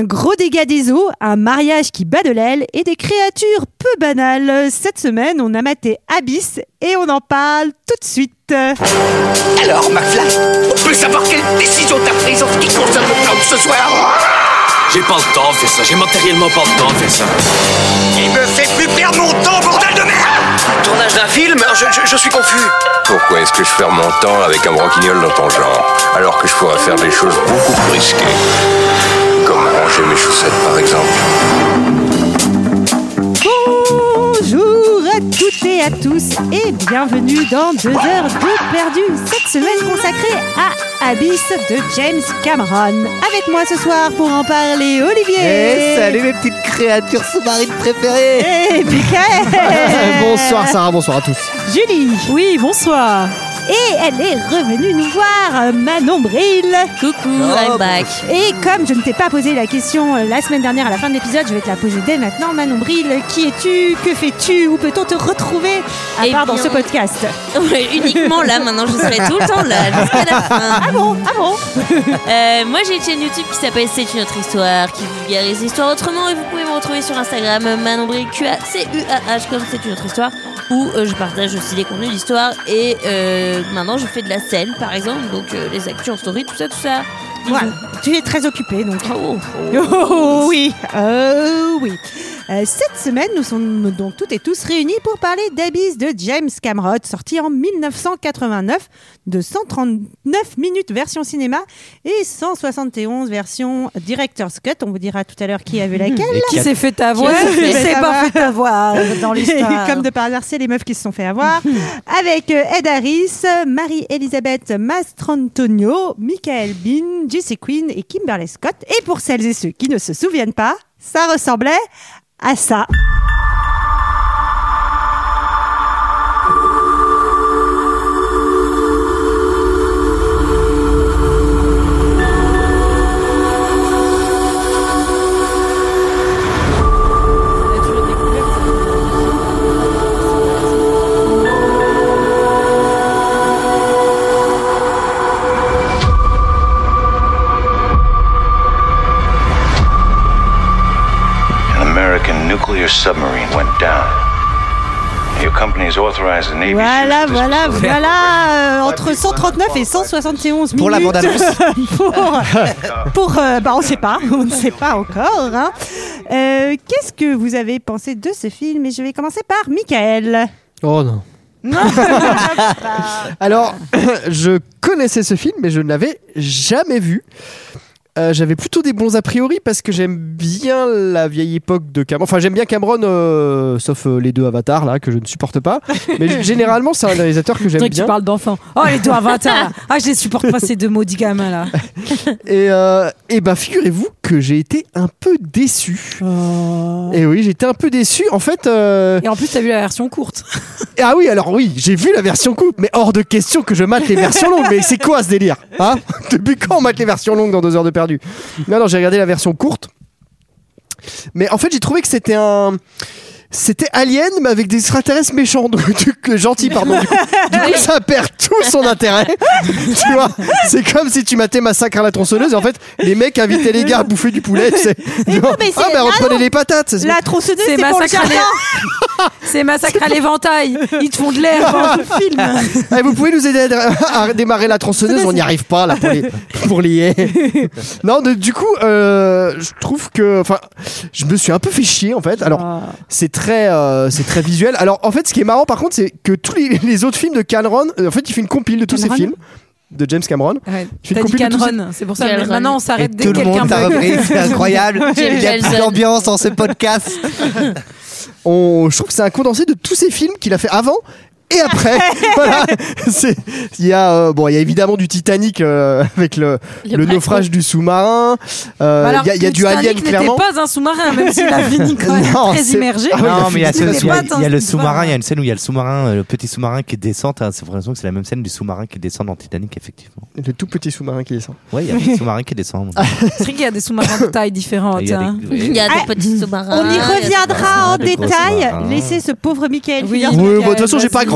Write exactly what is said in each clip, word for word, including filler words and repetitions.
un gros dégât des eaux, un mariage qui bat de l'aile et des créatures peu banales. Cette semaine, on a maté Abyss et on en parle tout de suite. Alors, McFly, on peut savoir quelle décision t'as prise en ce qui concerne le plan de ce soir? J'ai pas le temps de faire ça, j'ai matériellement pas le temps de faire ça. Il me fait plus perdre mon temps, bordel de merde! Tournage d'un film? je, je, je suis confus. Pourquoi est-ce que je perds mon temps avec un broquignol dans ton genre, alors que je pourrais faire des choses beaucoup plus risquées? Comme ranger mes chaussettes, par exemple. Bonjour à toutes et à tous et bienvenue dans deux heures de perdu, cette semaine consacrée à Abyss de James Cameron. Avec moi ce soir pour en parler, Olivier. Hey, salut mes petites créatures sous-marines préférées. Et Michael. Bonsoir Sarah, bonsoir à tous. Julie. Oui, bonsoir. Et elle est revenue nous voir, Manon Bril. Coucou, Oh, I'm back. Et comme je ne t'ai pas posé la question la semaine dernière à la fin de l'épisode, je vais te la poser dès maintenant. Manon Bril, qui es-tu? Que fais-tu? Où peut-on te retrouver à Eh part dans bien, ce podcast? Ouais, uniquement là, maintenant je serai tout le temps là, jusqu'à la fin. Ah bon? Ah bon? Euh, moi j'ai une chaîne YouTube qui s'appelle C'est une autre histoire, qui vulgarise l'histoire autrement, et vous pouvez me retrouver sur Instagram, Manon Bril, Q A C U A H, comme C'est une autre histoire, où euh, je partage aussi les contenus d'histoire, et euh, maintenant je fais de la scène par exemple, donc euh, les actus en story, tout ça, tout ça. Voilà. Tu es très occupée donc. Oh, Oh oui, euh, oui. Euh, cette semaine, nous sommes donc toutes et tous réunis pour parler d'Abyss de James Cameron, sorti en dix-neuf cent quatre-vingt-neuf, de cent trente-neuf minutes version cinéma et cent soixante et onze version Director's Cut. On vous dira tout à l'heure qui a vu laquelle. Qui s'est fait avoir? Qui s'est C'est pas fait avoir dans l'histoire. Comme de par hasard, c'est les meufs qui se sont fait avoir. Avec euh, Ed Harris, Marie-Elisabeth Mastrantonio, Michael Biehn, Jesse Quinn et Kimberly Scott. Et pour celles et ceux qui ne se souviennent pas, ça ressemblait à ça. Nuclear submarine went down. Your company is authorized the Navy. Voilà, voilà, voilà. Euh, entre cent trente-neuf et cent soixante et onze minutes. Pour la bande-annonce. pour, pour euh, bah on ne sait pas, on ne sait pas encore. Hein. Euh, qu'est-ce que vous avez pensé de ce film? Et je vais commencer par Michael. Oh non. Alors, je connaissais ce film, mais je ne l'avais jamais vu. Euh, j'avais plutôt des bons a priori parce que j'aime bien la vieille époque de Cameron. Enfin, j'aime bien Cameron, euh, sauf euh, les deux Avatars là que je ne supporte pas. Mais généralement, c'est un réalisateur que j'aime bien. bien. Tu parles d'enfants. Oh, les deux Avatars. Ah, je les supporte pas ces deux maudits gamins là. Et, euh, et ben, figurez-vous que j'ai été un peu déçu. Oh. Et oui, j'étais un peu déçu. En fait. Euh... Et en plus, t'as vu la version courte. Ah oui, alors oui, j'ai vu la version courte, mais hors de question que je mate les versions longues. Mais c'est quoi ce délire, hein? Depuis quand on mate les versions longues dans deux heures de perdu? Non, non, j'ai regardé la version courte. Mais en fait, j'ai trouvé que c'était un... C'était Alien, mais avec des extraterrestres méchants, donc gentils, pardon. Du coup, du coup, ça perd tout son intérêt. Tu vois, c'est comme si tu matais Massacre à la tronçonneuse. Et en fait, les mecs invitaient les gars à bouffer du poulet. Tu sais. Et non, mais ah, c'est... ben reprenez ah, les patates. C'est... La tronçonneuse, c'est, c'est pour le jardin. Les... c'est Massacre à l'éventail. Ils te font de l'air pendant le film. Allez, vous pouvez nous aider à, à démarrer la tronçonneuse? On n'y arrive pas là pour les pour les. Non, de, du coup, euh, je trouve que, enfin, je me suis un peu fait chier en fait. Alors, oh. c'est très Très, euh, c'est très visuel. Alors en fait, ce qui est marrant par contre, c'est que tous les, les autres films de Cameron, euh, en fait, il fait une compile de tous Cameron. ces films de James Cameron. Ouais. T'as dit Cameron, ces... c'est pour ça que maintenant on s'arrête et dès que quelqu'un. Tout le monde t'a repris, c'est incroyable. Il y a plus d'ambiance dans ce podcast. On, je trouve que c'est un condensé de tous ces films qu'il a fait avant. Et après, voilà, c'est, il y a euh, bon, il y a évidemment du Titanic euh, avec le, le, le naufrage du sous-marin. Euh, Alors, il y a, il y a du Titanic Alien clairement. N'était pas un sous-marin, même s'il a fini quand même non, très immergé. Ah, oui, non, mais il y a, ce, il y a, il y a le sous-marin. Il y a une scène où il y a le sous-marin, euh, le petit sous-marin qui descend. T'as l'impression que c'est la même scène du sous-marin qui descend dans Titanic, effectivement. Le tout petit sous-marin qui descend. Ouais, il y a le sous-marin qui descend. C'est vrai qu'il y a des sous-marins de taille différente. Il y a des, hein. oui. Il y a des petits sous-marins. On y reviendra en détail. Laissez ce pauvre Michael. Oui, oui, bon, de toute façon, j'ai pas grand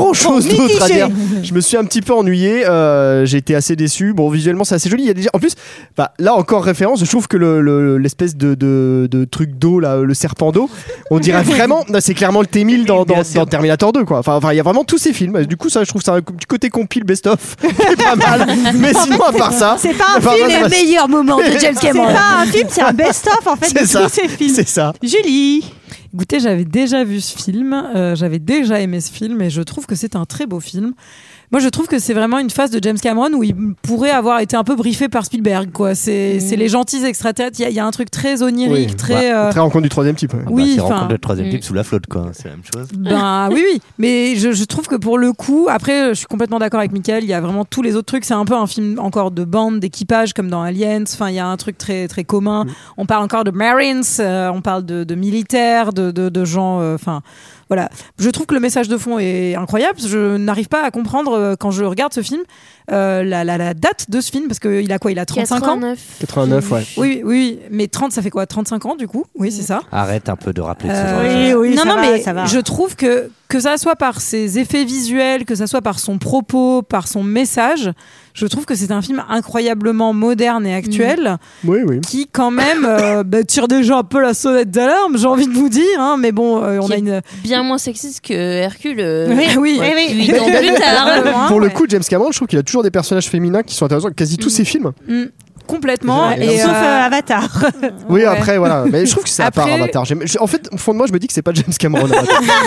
grand chose Bon, d'autre à mitigé. dire. Je me suis un petit peu ennuyé. Euh, j'ai été assez déçu. Bon, visuellement, c'est assez joli. Il y a déjà, en plus, bah, là encore référence. Je trouve que le, le- l'espèce de, de, de truc d'eau là, le serpent d'eau, on dirait vraiment. Non, c'est clairement le T mille dans, dans, dans Terminator deux, quoi. Enfin, enfin, il y a vraiment tous ces films. Du coup, ça, je trouve ça un petit côté compile best-of, qui est pas mal. Mais sinon, à part ça, C'est pas un enfin, film, moi, ça Le m'a- meilleur moment de James c'est Cameron. pas un film, c'est un best-of en fait c'est de ça. tous ces films. C'est ça. Julie. Écoutez, j'avais déjà vu ce film, euh, j'avais déjà aimé ce film et je trouve que c'est un très beau film. Moi, je trouve que c'est vraiment une phase de James Cameron où il pourrait avoir été un peu briefé par Spielberg, quoi. C'est, Mm. c'est les gentils extraterrestres. Il y, a- il y a un truc très onirique, Oui. très. Ouais. euh, Très rencontre du troisième type. ouais. Ah bah, Oui, c'est enfin- rencontre le troisième Mm. type sous la flotte, quoi. C'est la même chose. Ben oui, oui. Mais je, je trouve que pour le coup, après, je suis complètement d'accord avec Mickaël. Il y a vraiment tous les autres trucs. C'est un peu un film encore de bande, d'équipage, comme dans Aliens. Enfin, il y a un truc très, très commun. Mm. On parle encore de Marines, euh, on parle de, de militaires, de, de, de gens. euh, Enfin, voilà. Je trouve que le message de fond est incroyable. Je n'arrive pas à comprendre euh, quand je regarde ce film euh, la, la, la date de ce film parce qu'il a quoi? Il a trente-cinq ans. quatre-vingt-neuf. quatre-vingt-neuf, ouais. Oui, oui, oui. Mais trente, ça fait quoi? trente-cinq ans, du coup? Oui, c'est ça. Arrête un peu de rappeler de ce Euh, genre de Oui, choses. oui, non, ça non, va, mais ça va. je trouve que que ça soit par ses effets visuels, que ça soit par son propos, par son message, je trouve que c'est un film incroyablement moderne et actuel Oui, oui. qui, quand même, euh, bah, tire déjà un peu la sonnette d'alarme. J'ai envie de vous dire, hein, mais bon, euh, on Qui a est une. Bien moins sexiste que Hercule. euh, Oui, oui, oui, oui. Huit ans plus tard. Loin, Pour le ouais. coup, James Cameron, je trouve qu'il a toujours des personnages féminins qui sont intéressants. Quasi tous Mm. ses films. Mm, complètement. Ouais, Et, Sauf euh, euh, Avatar. Oui, ouais. après, voilà. Mais je trouve que c'est à part Après- Avatar. J'aime- je- En fait, au fond de moi, je me dis que c'est pas James Cameron. Avatar.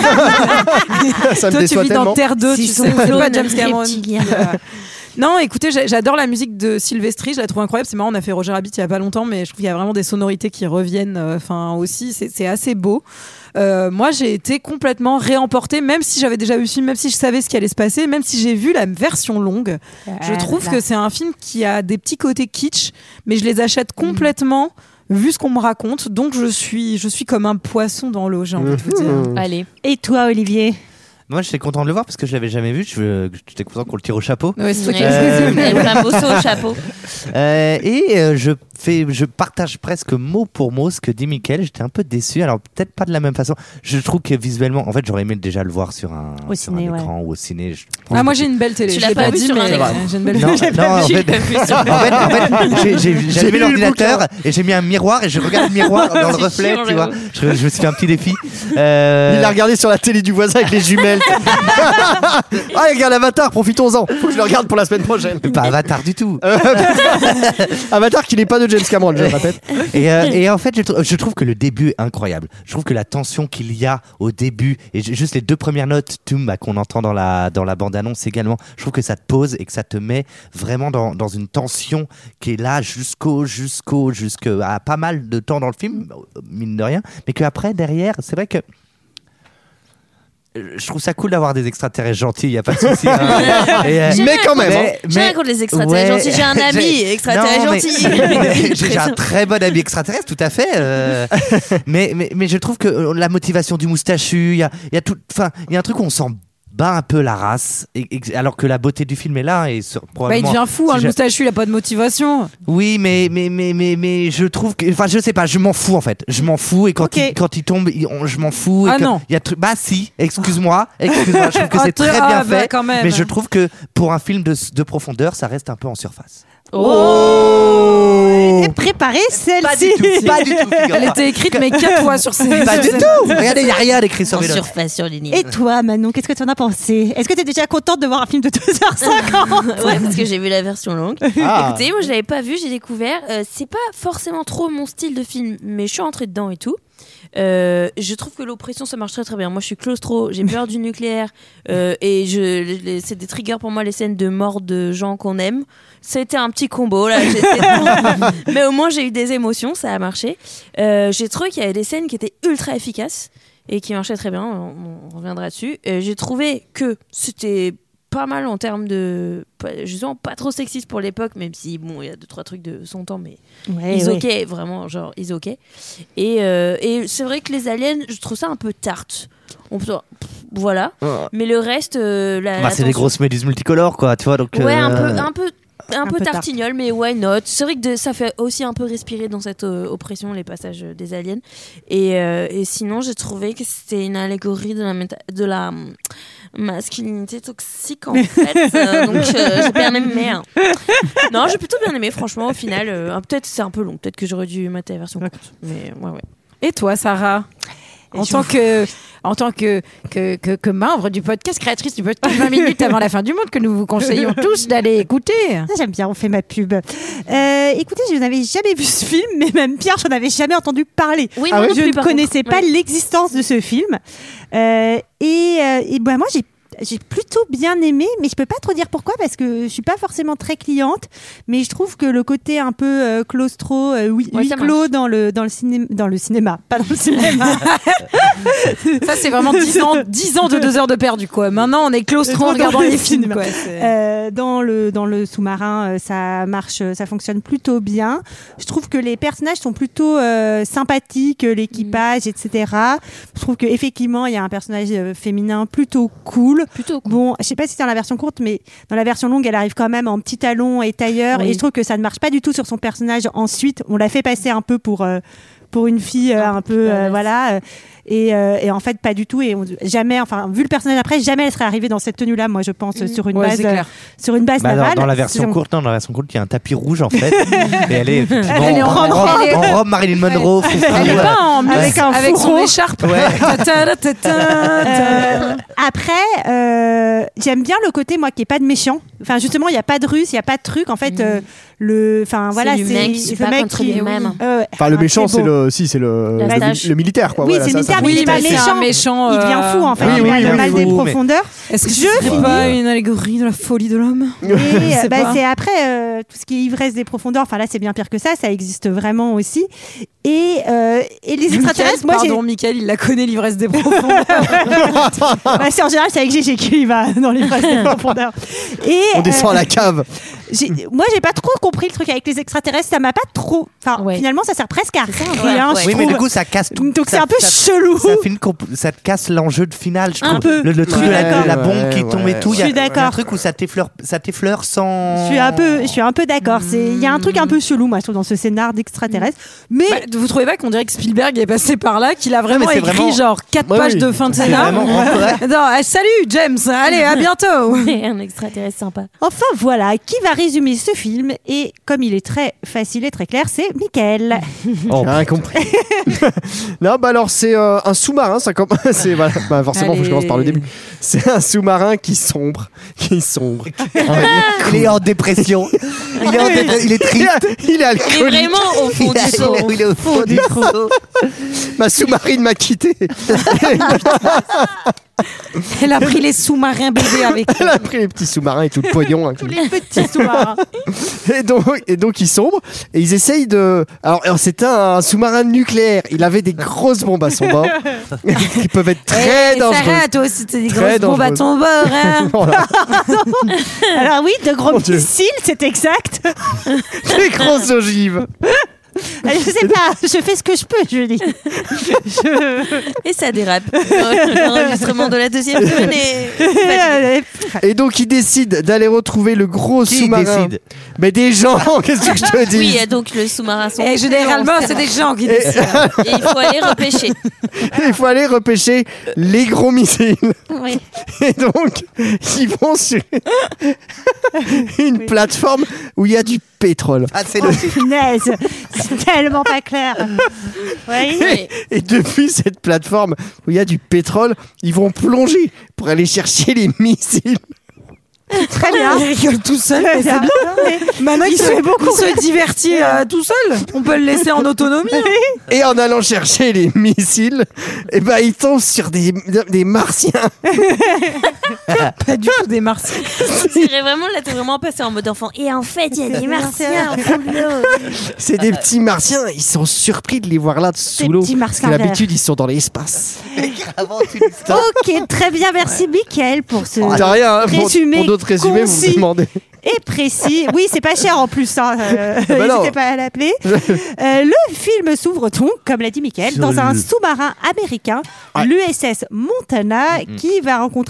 Ça me Toi, tu déçoit vis dans tellement. Terre deux, tu S'ils sais, sont c'est pas clones, James Cameron. reptiliens. Euh, Non, écoutez, j'a- j'adore la musique de Sylvestri, je la trouve incroyable. C'est marrant, on a fait Roger Rabbit il y a pas longtemps, mais je trouve qu'il y a vraiment des sonorités qui reviennent. euh, Enfin, aussi, c'est c'est assez beau. Euh, moi, j'ai été complètement réemportée, même si j'avais déjà vu ce film, même si je savais ce qui allait se passer, même si j'ai vu la version longue. Je trouve que c'est un film qui a des petits côtés kitsch, mais je les achète complètement. Vu ce qu'on me raconte, donc je suis, je suis comme un poisson dans l'eau, j'ai envie de vous dire. Mhm. Allez. Et toi, Olivier? Moi, j'étais content de le voir parce que je l'avais jamais vu. Je- J'étais content qu'on le tire au chapeau. Ouais, c'est toi qui Euh, Elle fait un beau saut au chapeau. Euh, et euh, je fais, je partage presque mot pour mot ce que dit Mickaël. J'étais un peu déçu. Alors peut-être pas de la même façon. Je trouve que visuellement, en fait, j'aurais aimé déjà le voir sur un, Au sur ciné, un ouais. écran ou au ciné. Je pense Ah, moi que j'ai une belle télé. Tu Je l'as l'ai pas pas vu dit, sur un mais écran. euh, j'ai une belle Non, télé. non, en J'ai fait, pas vu sur- en fait, en fait, j'ai- j'ai j'ai J'ai allumé lu le l'ordinateur et j'ai mis un miroir et je regarde le miroir dans le C'est reflet, chiant, tu vois. j'avoue. Je, je me suis fait un petit défi. Euh, Il l'a regardé sur la télé du voisin avec les jumelles. Ah, il regarde Avatar, profitons-en. Faut que je le regarde pour la semaine prochaine. Pas Avatar du tout. Avatar qui n'est pas de James Cameron, je le répète. Et, euh, et en fait, je, trou- je trouve que le début est incroyable. Je trouve que la tension qu'il y a au début et ju- juste les deux premières notes tum, bah, qu'on entend dans la, dans la bande-annonce également, je trouve que ça te pose et que ça te met vraiment dans, dans une tension qui est là jusqu'au, jusqu'au, jusqu'à pas mal de temps dans le film, mine de rien, mais qu'après, derrière, c'est vrai que je trouve ça cool d'avoir des extraterrestres gentils, il n'y a pas de souci. hein. Et, euh, Mais quand même. hein. J'ai rien contre les extraterrestres Ouais. gentils. J'ai un ami J'ai- extraterrestre Non, mais- gentil. J'ai un très bon ami extraterrestre, tout à fait. euh, mais, mais, mais je trouve que euh, la motivation du moustachu, il y a, il y a tout. Enfin, il y a un truc où on s'en bat un peu la race, et, et- alors que la beauté du film est là. Et sur- Bah, il probablement. devient fou, hein, si le j'ai- moustachu, il a pas de motivation. Oui, mais, mais, mais, mais, mais je trouve que. Enfin, je sais pas, je m'en fous en fait. Je m'en fous et quand, Ok. il, quand il tombe, il- on- je m'en fous. Et Ah que- non. Il y a tru- bah si, excuse-moi, excuse-moi, je trouve que Ah, c'est toi, très ah, bien bah, fait. quand même. Mais je trouve que pour un film de, de profondeur, ça reste un peu en surface. Oh, préparez celle-ci. Pas du tout, figure-toi. Elle était écrite, mais quatre fois sur ses. Pas du sur ses- tout. Regardez, il n'y a rien d'écrit sur En mes notes. surface, surligné. Et toi, Manon, qu'est-ce que tu en as pensé? Est-ce que tu es déjà contente de voir un film de deux heures cinquante? Ouais, parce que j'ai vu la version longue. Ah. Écoutez, moi je l'avais pas vu, j'ai découvert. Euh, c'est pas forcément trop mon style de film, mais je suis entrée dedans et tout. Euh, je trouve que l'oppression ça marche très très bien. Moi je suis claustro, j'ai peur du nucléaire euh, et je, les- c'est des triggers pour moi les scènes de mort de gens qu'on aime. C'était un petit combo là, j'étais dedans. Mais au moins j'ai eu des émotions, ça a marché. Euh, j'ai trouvé qu'il y avait des scènes qui étaient ultra efficaces et qui marchaient très bien. On, on reviendra dessus. Euh, j'ai trouvé que c'était pas mal en termes de pas- justement pas trop sexiste pour l'époque, même si bon il y a deux trois trucs de son temps, mais Ouais, ils ouais. ok vraiment genre ils ok. Et euh, et c'est vrai que les aliens, je trouve ça un peu tarte. On peut pff, voilà. Ah. Mais le reste, euh, la, Bah, la c'est des tension- grosses méduses multicolores, quoi, tu vois. Donc, Ouais, un euh, peu un peu un, Un peu peu tard. tartignole, mais why not? C'est vrai que de- ça fait aussi un peu respirer dans cette euh, oppression, les passages euh, des aliens. Et, euh, et sinon, j'ai trouvé que c'était une allégorie de la, méta- de la hum, masculinité toxique, en fait. Euh, donc, euh, j'ai bien aimé. Hein. Non, j'ai plutôt bien aimé, franchement, au final. Euh, peut-être c'est un peu long, peut-être que j'aurais dû mater la version courte. Mais ouais, ouais. Et toi, Sarah, en tant que, en tant que, que, que, que membre du podcast, créatrice du podcast vingt minutes avant la fin du monde, que nous vous conseillons tous d'aller écouter. Ça, j'aime bien, on fait ma pub. Euh, écoutez, je n'avais jamais vu ce film, mais même pire, je n'en avais jamais entendu parler. Oui, Ah moi ouais non je plus, ne par connaissais contre. pas Ouais. l'existence de ce film. Euh, et euh, et bah, moi, j'ai j'ai plutôt bien aimé, mais je peux pas trop dire pourquoi parce que je suis pas forcément très cliente, mais je trouve que le côté un peu euh, claustro, euh, huis Ouais, huis ça clos marche. dans le dans le cinéma, dans le cinéma, pas dans le cinéma. Ça, c'est vraiment dix ans, dix ans de deux heures de perdu, quoi. Maintenant, on est claustro en regardant les films, quoi. C'est- Euh, dans le dans le sous-marin, euh, ça marche, ça fonctionne plutôt bien. Je trouve que les personnages sont plutôt euh, sympathiques, l'équipage, et cetera. Je trouve que effectivement, il y a un personnage euh, féminin plutôt cool. Plutôt cool. Bon, je sais pas si c'est dans la version courte, mais dans la version longue, elle arrive quand même en petit talon et tailleur. Oui. Et je trouve que ça ne marche pas du tout sur son personnage. Ensuite, on l'a fait passer un peu pour euh, pour une fille euh, un peu euh, badass. voilà. euh, Et, euh, et en fait, pas du tout. Et on- jamais, enfin, vu le personnage après, jamais elle serait arrivée dans cette tenue-là. Moi, je pense sur une Ouais, base, c'est clair. euh, sur une base Bah, dans, navale. dans la version C'est- courte, non, dans la version courte, il y a un tapis rouge en fait. Et elle est effectivement Elle est en en, robe- robe, elle est- en robe Marilyn Monroe. foufou, Elle est ouais. pas en Avec un avec son fourreau. écharpe. Ouais. Ta-ta, ta-ta, Euh, après, euh, j'aime bien le côté moi qui est pas de méchant. Enfin, justement, il y a pas de russe, il y a pas de truc. En fait, euh, le, enfin voilà, le mec qui se bat contre lui-même. euh, Enfin, le ah, méchant, c'est c'est beau. le, si, c'est le, La le, stache. le militaire, quoi. Oui, Voilà, c'est ça, militaire, ça- mais il est Oui, pas mais c'est méchant. un méchant. Il devient euh, fou en fait. oui, il oui, a oui, pas mal oui, des oui, mais- profondeurs. Est-ce que Je ce serait finis. pas une allégorie de la folie de l'homme? Et Je sais euh, bah, pas. c'est après euh, tout ce qui est ivresse des profondeurs. Enfin là, c'est bien pire que ça. Ça existe vraiment aussi. Et euh, et les extraterrestres, moi j'ai. Pardon, Mickaël, il la connaît, l'ivresse des profondeurs. Ouais, c'est en général, c'est avec Gégé qui va dans l'ivresse des profondeurs. Et On descend euh, à la cave. j'ai- moi, j'ai pas trop compris le truc avec les extraterrestres. Ça m'a pas trop. Enfin, Ouais. finalement, ça sert presque à ouais, rien. ouais. je Oui, mais trouve. du coup, ça casse tout. Donc c'est ça- un peu ça- chelou. Ça, fait une comp- ça te casse l'enjeu de finale, je Un trouve. peu. Le, le truc Je de suis la, d'accord. de la bombe qui Ouais, tombe ouais. et tout. Je suis il y a- il y a d'accord. un truc où ça t'effleure, ça t'effleure sans. Je suis un peu, je suis un peu d'accord. C'est, il y a un truc un peu chelou, moi, je trouve, dans ce scénar d'extraterrestres. Mais Bah, vous trouvez pas qu'on dirait que Spielberg est passé par là, qu'il a vraiment mais c'est écrit vraiment- genre quatre Ouais, pages oui. de fin de C'est scénar? vraiment ouais. Non, ah, salut James, allez à bientôt. Un extraterrestre sympa. enfin voilà, qui va résumer ce film? Et comme il est très facile et très clair, c'est Mickaël. Oh, J'ai rien compris. Non, bah alors c'est euh, un sous-marin, ça comme c'est voilà, bah, forcément faut que je commence par le début. C'est un sous-marin qui sombre, qui sombre. il est en dépression. Il est, en dépre- il est Il, triste. a- il est Il est alcoolique. vraiment au fond Il est- du seau. il est au fond du seau. Ma sous-marine m'a quitté. Elle a pris les sous-marins bébés avec Elle a pris les petits sous-marins et tout le pognon. hein. Les petits sous-marins. Et donc, et donc ils sombrent et ils essayent de. Alors, alors, c'était un sous-marin nucléaire. Il avait des grosses bombes à son bord qui peuvent être très Eh, dangereuses. Sarah, toi aussi, t'as des Très grosses bombes à dangereuses. ton bord, hein. Voilà. Alors oui, de gros Mon Dieu. missiles, c'est exact. Des grosses ogives. Je sais pas, je fais ce que je peux, je dis. Je... Et ça dérape. L'enregistrement de la deuxième semaine est... Et donc ils décident d'aller retrouver le gros Qui sous-marin. décide? Mais des gens, qu'est-ce que je te dis? Oui, donc le sous-marin sombre. Et généralement, c'est des gens qui décident. Et il faut aller repêcher. Il faut aller repêcher les gros missiles. Oui. Et donc, ils vont sur une plateforme où il y a du pétrole. Ah, c'est le. Punaise, c'est tellement pas clair. Oui. Oui. Et depuis cette plateforme où il y a du pétrole, ils vont plonger pour aller chercher les missiles. Très bien. Il rigole tout seul, mais c'est bien. bien. Maintenant, il, Il se, fait beaucoup il se divertit euh, tout seul. On peut le laisser en autonomie. Et en allant chercher les missiles, eh ben, ils tombent sur des, des martiens. Pas du tout des martiens. C'est vraiment, là, t'es vraiment passé en mode enfant. Et en fait, il y a des martiens au fond de l'eau. C'est des petits martiens. Ils sont surpris de les voir là sous Des l'eau. petits Parce que martiens d'habitude, ils sont dans l'espace. Ok, très bien, merci Mickaël pour ce T'as rien, hein, pour, résumé pour d'autres résumés, vous concis me demandez. et précis. Oui, c'est pas cher en plus, hein. euh, bah non. n'hésitez pas à l'appeler. Euh, le film s'ouvre donc, comme l'a dit Mickaël, dans un sous-marin américain, l'U S S Montana, qui va rencontrer des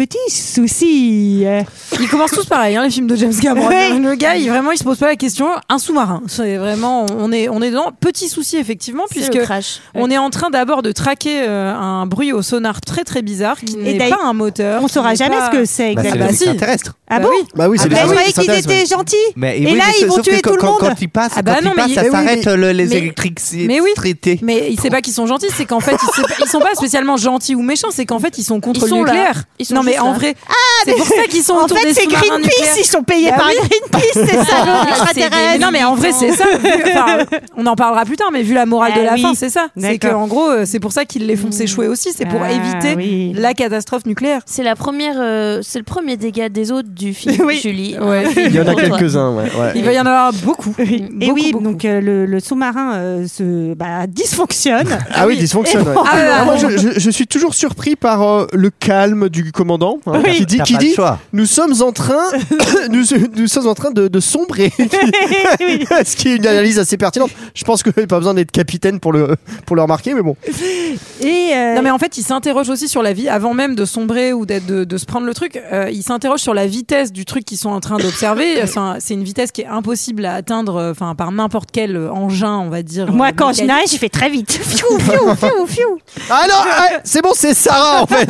petits soucis. Ils commencent tous pareil, hein, les films de James Cameron. Ouais. Le gars, il vraiment, il se pose pas la question. Un sous-marin, c'est vraiment, on est, on est dans petit souci effectivement, C'est puisque le crash. on est en train d'abord de traquer euh, un bruit au sonar très très bizarre qui Et n'est d'ailleurs, pas un moteur. On qui saura n'est jamais pas- ce que c'est Bah, c'est exactement. les bah, si. extraterrestres. Ah Bah bon oui. Bah oui, c'est Ah les bah, je gens croyais qui qu'ils s'intéressent, étaient gentils. Mais, Et oui, là, mais ils sauf vont que tuer quand, tout le quand- monde. Quand ils passent, Ah bah quand non, ils mais passent, il- ça mais oui, s'arrête mais- le- les mais- électricités. mais oui. Mais il sait pas qu'ils sont gentils, c'est qu'en fait ils, sait- ils sont pas spécialement gentils ou méchants, c'est qu'en fait ils sont contre Ils le sont là. nucléaire. Ils sont non mais juste en là. vrai, c'est pour ça qu'ils sont En autour fait, des c'est sous-marins Greenpeace, nucléaires. ils sont payés Bah par oui. Greenpeace, c'est ça, Ah, l'extraterrestre. c'est des Non mais en vrai c'est ça. Vu- enfin, on en parlera plus tard, mais vu la morale Ah de la oui. fin, c'est ça. C'est D'accord. qu'en gros, euh, c'est pour ça qu'ils les font s'échouer aussi. C'est pour Ah, éviter oui. la catastrophe nucléaire. C'est la première, euh, c'est le premier dégât des autres du film, Oui. Julie. Ouais. Il y en a Pour toi. quelques-uns, ouais. ouais. Il va y en avoir beaucoup. Et Beaucoup, oui, beaucoup. donc euh, le, le sous-marin euh, se bah, dysfonctionne. Ah oui, dysfonctionne. ouais. Ah, Ah, moi, bon. je, je- je suis toujours surpris par euh, le calme du commandant hein, Oui. qui dit, T'as qui pas le dit choix. nous sommes en train, nous, nous sommes en train de, de sombrer. Ce qui est une analyse assez pertinente. Je pense qu'il n'y a pas besoin d'être capitaine pour le, pour le remarquer, mais bon. Et euh, Non mais en fait, il s'interroge aussi sur la vie avant même de sombrer ou d'être de, de se prendre le truc. Euh, il s'interroge sur la vitesse du truc qu'ils sont en train d'observer. C'est un- c'est une vitesse qui est impossible à atteindre, enfin par n'importe quel engin, on va dire. moi, euh, quand je mécanique. nage, je fais très vite. Fiou, fiou, fiou, fiou. Ah non, ah, c'est bon, c'est Sarah en fait.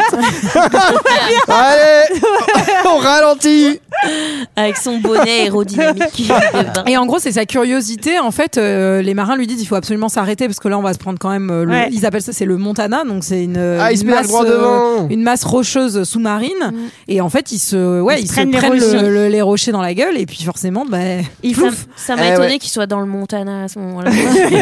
Allez, on ralentit. Avec son bonnet aérodynamique. de bain. Et en gros, c'est sa curiosité. En fait, euh, les marins lui disent il faut absolument s'arrêter parce que là, on va se prendre quand même. euh, le- Ouais. Ils appellent ça, c'est le Montana, donc c'est une, Ah, il se une met masse, droit devant. une masse rocheuse sous-marine. Mm. Et en fait, ils se, ouais, Ils ils se se prennent prennent, les rochers. le- le- les rochers dans la gueule. Et puis forcément, bah, Il Ça, faut. ça m'a Eh étonné ouais. qu'il soit dans le Montana à ce moment-là.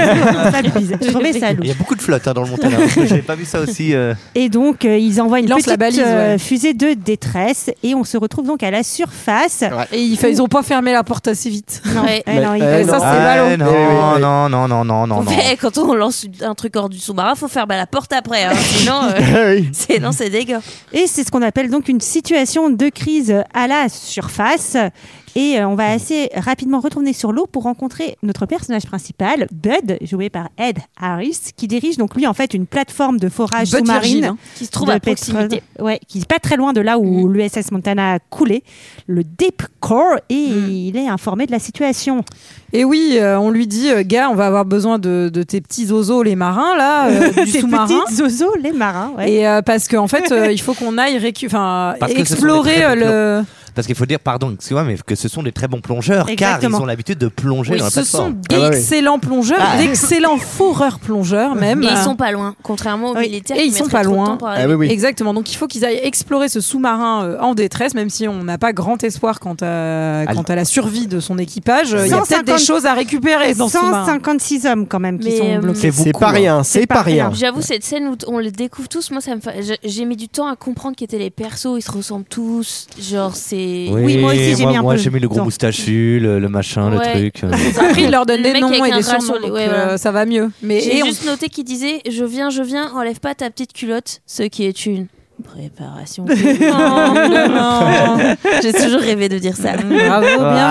Ça, bizarre. Je trouvais ça Il louche. y a beaucoup de flotte hein, dans le Montana. J'avais pas vu ça aussi. euh. Et donc, euh, ils envoient une Ils lancent petite la balise, euh, ouais. fusée de détresse et on se retrouve donc à la surface. et ils, fait- ils ont pas fermé la porte assez vite. Non, Ouais. eh non, il- Mais- eh ça, non. c'est Ah, ballot. non, Eh oui, oui. non, non, non, non, non, non. Mais quand on lance un truc hors du sous-marin, faut faire bah, la porte après. Hein, sinon, euh, Oui. c'est non, c'est dégueu. Et c'est ce qu'on appelle donc une situation de crise à la surface. Et euh, on va assez rapidement retourner sur l'eau pour rencontrer notre personnage principal, Bud, joué par Ed Harris, qui dirige donc lui en fait une plateforme de forage Bud sous-marine Virgin, hein. Qui se trouve de à pétrole- proximité. ouais, qui est pas très loin de là où l'U S S Montana a coulé, le Deep Core, et il est informé de la situation. Et oui, euh, on lui dit, euh, gars, on va avoir besoin de, de tes petits oiseaux, les marins, là, euh, du Ces sous-marin. petits zozos, les marins. Ouais. Et euh, parce qu'en fait, euh, il faut qu'on aille récu- enfin, Parce que ce sont explorer des très euh, le. Parce qu'il faut dire, pardon, excuse-moi, mais que ce sont des très bons plongeurs, Exactement. car ils ont l'habitude de plonger Oui, dans la ce sont plateforme. Ah bah oui. d'excellents plongeurs, Ah. d'excellents foreurs plongeurs même. Et ils sont pas loin, contrairement aux Oui. militaires. Et qui ils sont mettraient pas trop de loin. temps pour Ah arriver. oui, oui. Exactement. Donc il faut qu'ils aillent explorer ce sous-marin euh, en détresse, même si on n'a pas grand espoir quant à, quant à la survie de son équipage. Euh, Il y a cent peut-être des cinquante choses à récupérer dans ce cent sous-marin. cinquante-six hommes quand même qui Mais, sont euh, bloqués. C'est beaucoup, pas hein. rien, c'est C'est pas pas rien. J'avoue, cette scène où t- on les découvre tous, moi, ça me fait. j'ai- J'ai mis du temps à comprendre qui étaient les persos. Ils se ressemblent tous. Genre, c'est. Oui, moi aussi, j'ai moi, mis un moi, peu j'ai mis le gros de temps. moustachu, le, le machin, Ouais. le truc. euh. Après, il leur donne Le des mec noms avec et un des rat surnoms, sur les- donc ouais, euh, voilà. ça va mieux. Mais J'ai et on- juste noté qu'il disait je viens, je viens, enlève pas ta petite culotte, ce qui est une préparation. Non, non, non. J'ai toujours rêvé de dire ça. Bravo,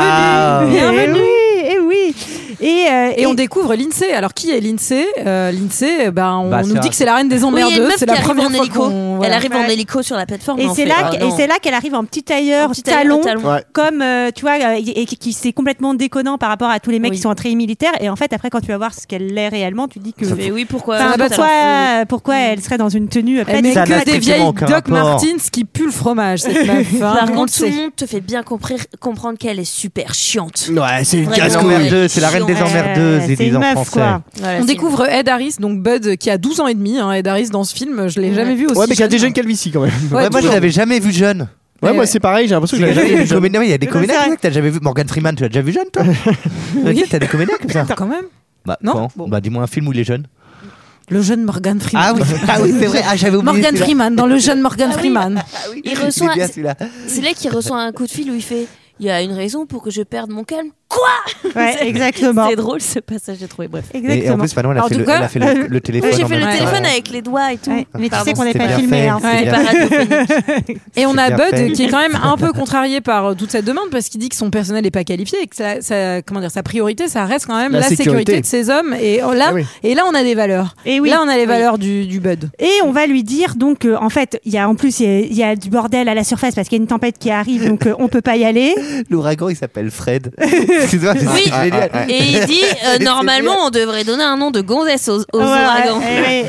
Ah. bienvenue, bienvenue. Eh oui, eh oui. Et, euh, Et on découvre Lindsay. Alors qui est Lindsay euh, Lindsay, ben, on Bah, nous c'est dit un- que c'est la reine des Oui, il y a une emmerdeuses. meuf C'est qui la arrive première en fois hélico. qu'on. Elle voilà. arrive en Ouais. hélico sur la plateforme. Et on c'est fait, là, ah, que- et non. c'est là qu'elle arrive en petit tailleur, En petit tailleur, talon, talon. Ouais. comme euh, tu vois, euh, et, et qui, qui- c'est complètement déconnant par rapport à tous les mecs Oui. qui sont en treillis militaires. Et en fait, après, quand tu vas voir ce qu'elle est réellement, tu te dis que. Je fais, oui, pourquoi Enfin, tout à pourquoi, l'heure. pourquoi elle serait dans une tenue Elle met pas Ça que n'a des strictement vieilles aucun Doc rapport. Martens qui puent le fromage. Cette meuf, hein, Par on le contre, tout sait. le monde te fait bien comprir- comprendre qu'elle est super chiante. Ouais, c'est une Vraiment. casse-couille. Emmerdeuse, c'est la reine des Ouais, emmerdeuses, ils c'est disent une en meuf, français. quoi. Voilà, On c'est- découvre Ed Harris, donc Bud, qui a douze ans et demi. Hein, Ed Harris dans ce film, je l'ai Ouais. jamais vu aussi. Ouais, mais qui a jeune. déjà une calvitie quand même. Ouais, Ouais, moi, je toujours. l'avais jamais vu jeune. Ouais, Ouais. moi c'est pareil, j'ai l'impression que Il je y a l'avais jamais des vu. jeune. comédiens, il y a des C'est comédiens vrai. comme ça que t'as jamais vu. Morgan Freeman, tu l'as déjà vu jeune, toi Oui. T'as des comédiens comme ça Quand même. Bah, Non. quand Bon. Bah, dis-moi un film où il est jeune. Le jeune Morgan Freeman. Ah oui, ah oui, c'est vrai. Ah, j'avais oublié. Morgan celui-là. Freeman, dans le jeune Morgan Freeman. Il reçoit. Il est bien, celui-là. C'est là qu'il reçoit un coup de fil où il fait il y a une raison pour que je perde mon calme. Quoi Ouais, C'est- exactement. C'est drôle ce passage, j'ai trouvé. Bref. Exactement. Et en plus, Manon, elle a En fait, tout le, cas, elle a fait le, euh, le téléphone. J'ai en fait le même temps. téléphone avec les doigts et tout. Ouais, mais tu Pardon, sais qu'on n'est c'était pas bien filmé. fait. Hein. C'était C'est bien pas radiophonique. Et on a C'est bien Bud fait. qui est quand même un peu contrarié par euh, toute cette demande parce qu'il dit que son personnel n'est pas qualifié et que sa, sa- comment dire, sa priorité, ça reste quand même La la, sécurité. sécurité de ses hommes. Et oh, là, Ah oui. et là, on a des valeurs. Et oui. Là, on a les Oui. valeurs du, du Bud. Et on va lui dire donc euh, en fait il y a en plus il y a, il y a du bordel à la surface parce qu'il y a une tempête qui arrive donc euh, on peut pas y aller. L'ouragan, il s'appelle Fred. Excuse-moi, mais Oui. c'est génial. Et il dit euh, C'est normalement on devrait donner un nom de gonzesse aux, aux Voilà. ouragans. Eh oui.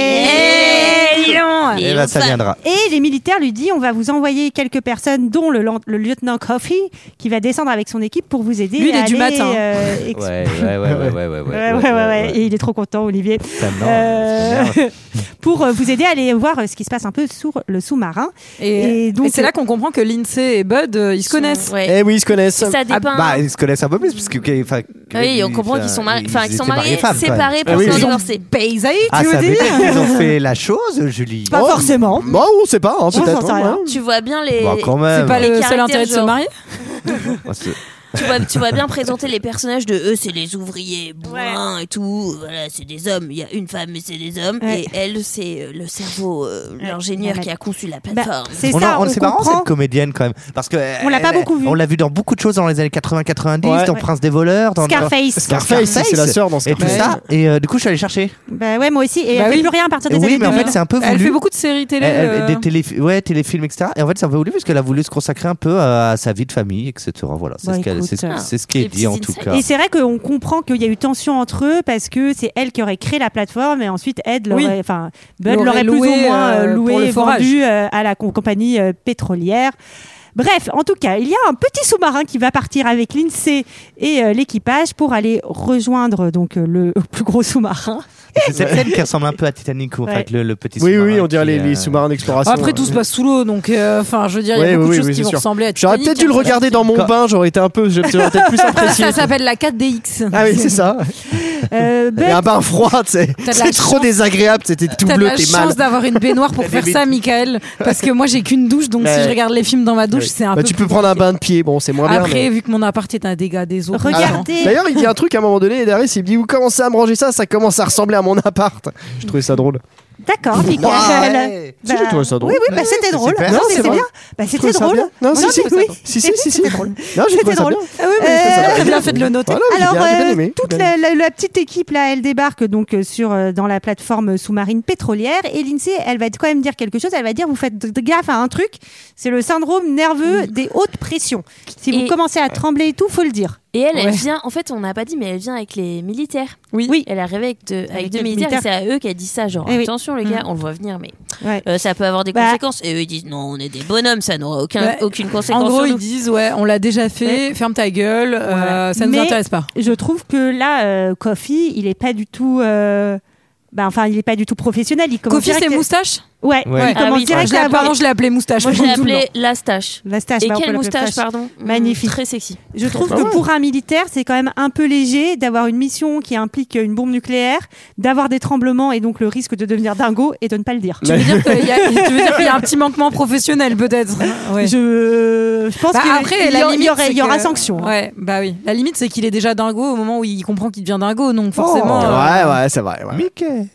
Eh, dis donc. Et bah, ça enfin, viendra. Et les militaires lui disent on va vous envoyer quelques personnes dont le, lan- le lieutenant Coffey qui va descendre avec son équipe pour vous aider. Lui, il à est du aller, matin. euh, ex- Ouais, ouais, ouais, ouais, ouais, ouais, ouais, Ouais, ouais, ouais, ouais. Et il est trop content, Olivier. Ça, non, Euh, c'est bien. pour euh, vous aider à aller voir euh, ce qui se passe un peu sur le sous-marin. Et, Et donc, et c'est là qu'on comprend que Lindsay et Bud, euh, ils se connaissent. Ouais. Eh oui, ils se connaissent. Ça dépend. Ah, bah, ils se connaissent un peu plus, parce que. Enfin, Oui, on comprend qu'ils sont mariés, enfin, qu'ils sont étaient mariés, femmes, quand même. séparés pour Ah oui, se ils ont divorcer. Baisé, Ah, tu veux ça veut dire dire qu'ils ont fait la chose, Julie. Pas forcément. Bon, on sait pas, hein, j'en peut-être. sais hein, rien. ouais. Tu vois bien les. Bah, quand même. C'est pas Les le seul caractères, intérêt de se genre. marier. Oh, c'est- Tu vois, tu vois bien présenter les personnages de eux, c'est les ouvriers bourrins et tout. Voilà, c'est des hommes. Il y a une femme, mais c'est des hommes. Ouais. Et elle, c'est euh, le cerveau, euh, l'ingénieur Ouais. qui a conçu la Bah, plateforme. c'est on ça, a- on- on c'est marrant comprend. cette comédienne quand même parce que On l'a pas elle- beaucoup vue. On l'a vu dans beaucoup de choses dans les années quatre-vingts quatre-vingt-dix, Ouais. dans Ouais. Prince des voleurs, dans Scarface. Scarface, c'est la sœur dans et tout Scarface. ça. Et euh, du coup, je suis allé chercher. Bah ouais, moi aussi. Et Bah elle oui. fait plus rien à partir des oui, années mais en deux mille. fait, c'est un peu voulu. Elle fait beaucoup de séries télé. Elle- elle- euh, des télé, ouais, téléfilms, et cetera. Et en fait, c'est un peu voulu parce qu'elle a voulu se consacrer un peu à sa vie de famille, et cetera. Voilà, c'est Bah, ce, qu'elle- écoute, c'est- ah. c'est ce qui est Les dit en petits tout insights. cas. Et c'est vrai qu'on comprend qu'il y a eu tension entre eux parce que c'est elle qui aurait créé la plateforme et ensuite Ed l'aurait, Oui. enfin Bud L'aurait l'aurait plus ou loué, moins euh, euh, pour loué le et forage. vendu euh, à la com- compagnie euh, pétrolière. Bref, en tout cas, il y a un petit sous-marin qui va partir avec Lindsay et euh, l'équipage pour aller rejoindre donc euh, le plus gros sous-marin. C'est cette scène qui ressemble un peu à Titanic, en Ouais. fait, le, le petit Oui, sous-marin oui, on dirait qui, les, euh, les sous-marins d'exploration. Après, tout se passe sous l'eau, donc euh, enfin, je veux dire, il y a Oui, beaucoup oui, de choses oui, qui c'est vont sûr. ressembler à J'aurais Titanic, peut-être dû le hein. regarder dans mon Quand- bain, j'aurais été un peu, j'aurais peut-être plus Ça, apprécié. ça s'appelle la quatre D X. Ah oui, c'est ça. Euh, Bud- Et un bain froid, tu sais. T'as de la C'est trop chance. désagréable, c'était tout T'as de bleu, la t'es chance mal. d'avoir une baignoire pour faire ça, Michael, parce que moi j'ai qu'une douche, donc Ouais. si je regarde les films dans ma douche, Ouais. c'est un Bah, peu. tu peux plus prendre un compliqué. bain de pied, bon, c'est moins bien. Après, mais- vu que mon appart est un dégât des eaux. Regardez. constant. D'ailleurs, il dit un truc à un moment donné, et derrière, il me dit, vous commencez à me ranger ça, ça commence à ressembler à mon appart. Je trouvais ça drôle. D'accord, Michael. Ouais. Si, j'ai trouvé ça drôle. Oui, oui, bah, Ouais, c'était c'est drôle. super. Non, Non, mais c'est c'est vrai. bien. Bah, Je c'était trouvais ça drôle. bien. Non, si, Oui, si, mais si. oui. Si, si, si, si. C'était drôle. Non, j'ai C'était trouvé ça drôle. bien. Ah oui, mais Euh, c'est ça, t'as bien fait de le noter. Voilà, j'ai Alors, bien- j'ai bien euh, aimé. toute J'ai bien la, la- la petite équipe là, elle débarque donc euh, sur euh, dans la plateforme sous-marine pétrolière et Lindsay, elle va quand même dire quelque chose. Elle va dire vous faites de- de gaffe à un truc, c'est le syndrome nerveux des hautes pressions. Si vous Et- commencez à trembler et tout, faut le dire. Et elle, elle Ouais. vient, en fait, on n'a pas dit, mais elle vient avec les militaires. Oui. Oui. Elle est arrivée avec, deux- avec Avec deux quelques militaires, et militaires. c'est à eux qu'elle dit ça, genre Eh oui. attention les gars, on le voit venir, mais Ouais. euh, ça peut avoir des Bah. conséquences. Et eux ils disent non, on est des bonhommes, ça n'aura aucun, Ouais. aucune conséquence En gros, sur ils nous. disent ouais, on l'a déjà fait, ferme ta gueule, euh, Voilà. ça nous Mais- intéresse pas. Je trouve que là, euh, Coffey, il est pas du tout. euh, Bah, enfin, il est pas du tout professionnel. Il commence Kofi, c'est direct- moustache. Ouais, Ouais. il commence Ah oui, direct Je l'ai à avoir. pardon, je l'ai appelé moustache. Moi je tout l'ai le appelé long. la stache. La stache, Et bah, on peut quelle l'appeler moustache, stache. pardon. Magnifique. Très sexy. Je trouve Pas que mal. pour un militaire, c'est quand même un peu léger d'avoir une mission qui implique une bombe nucléaire, d'avoir des tremblements et donc le risque de devenir dingo et de ne pas le dire. Tu veux dire qu'il y, a- tu veux dire qu'il y a un petit manquement professionnel peut-être. Ouais. Je, je pense Bah, qu'il après, y, la aura- il limite, y aura, c'est il y aura que- sanction. hein. Ouais, bah oui. La limite, c'est qu'il est déjà dingo au moment où il comprend qu'il devient dingo, donc forcément. Oh, euh, Ouais, ouais, c'est vrai. ouais. Mickey.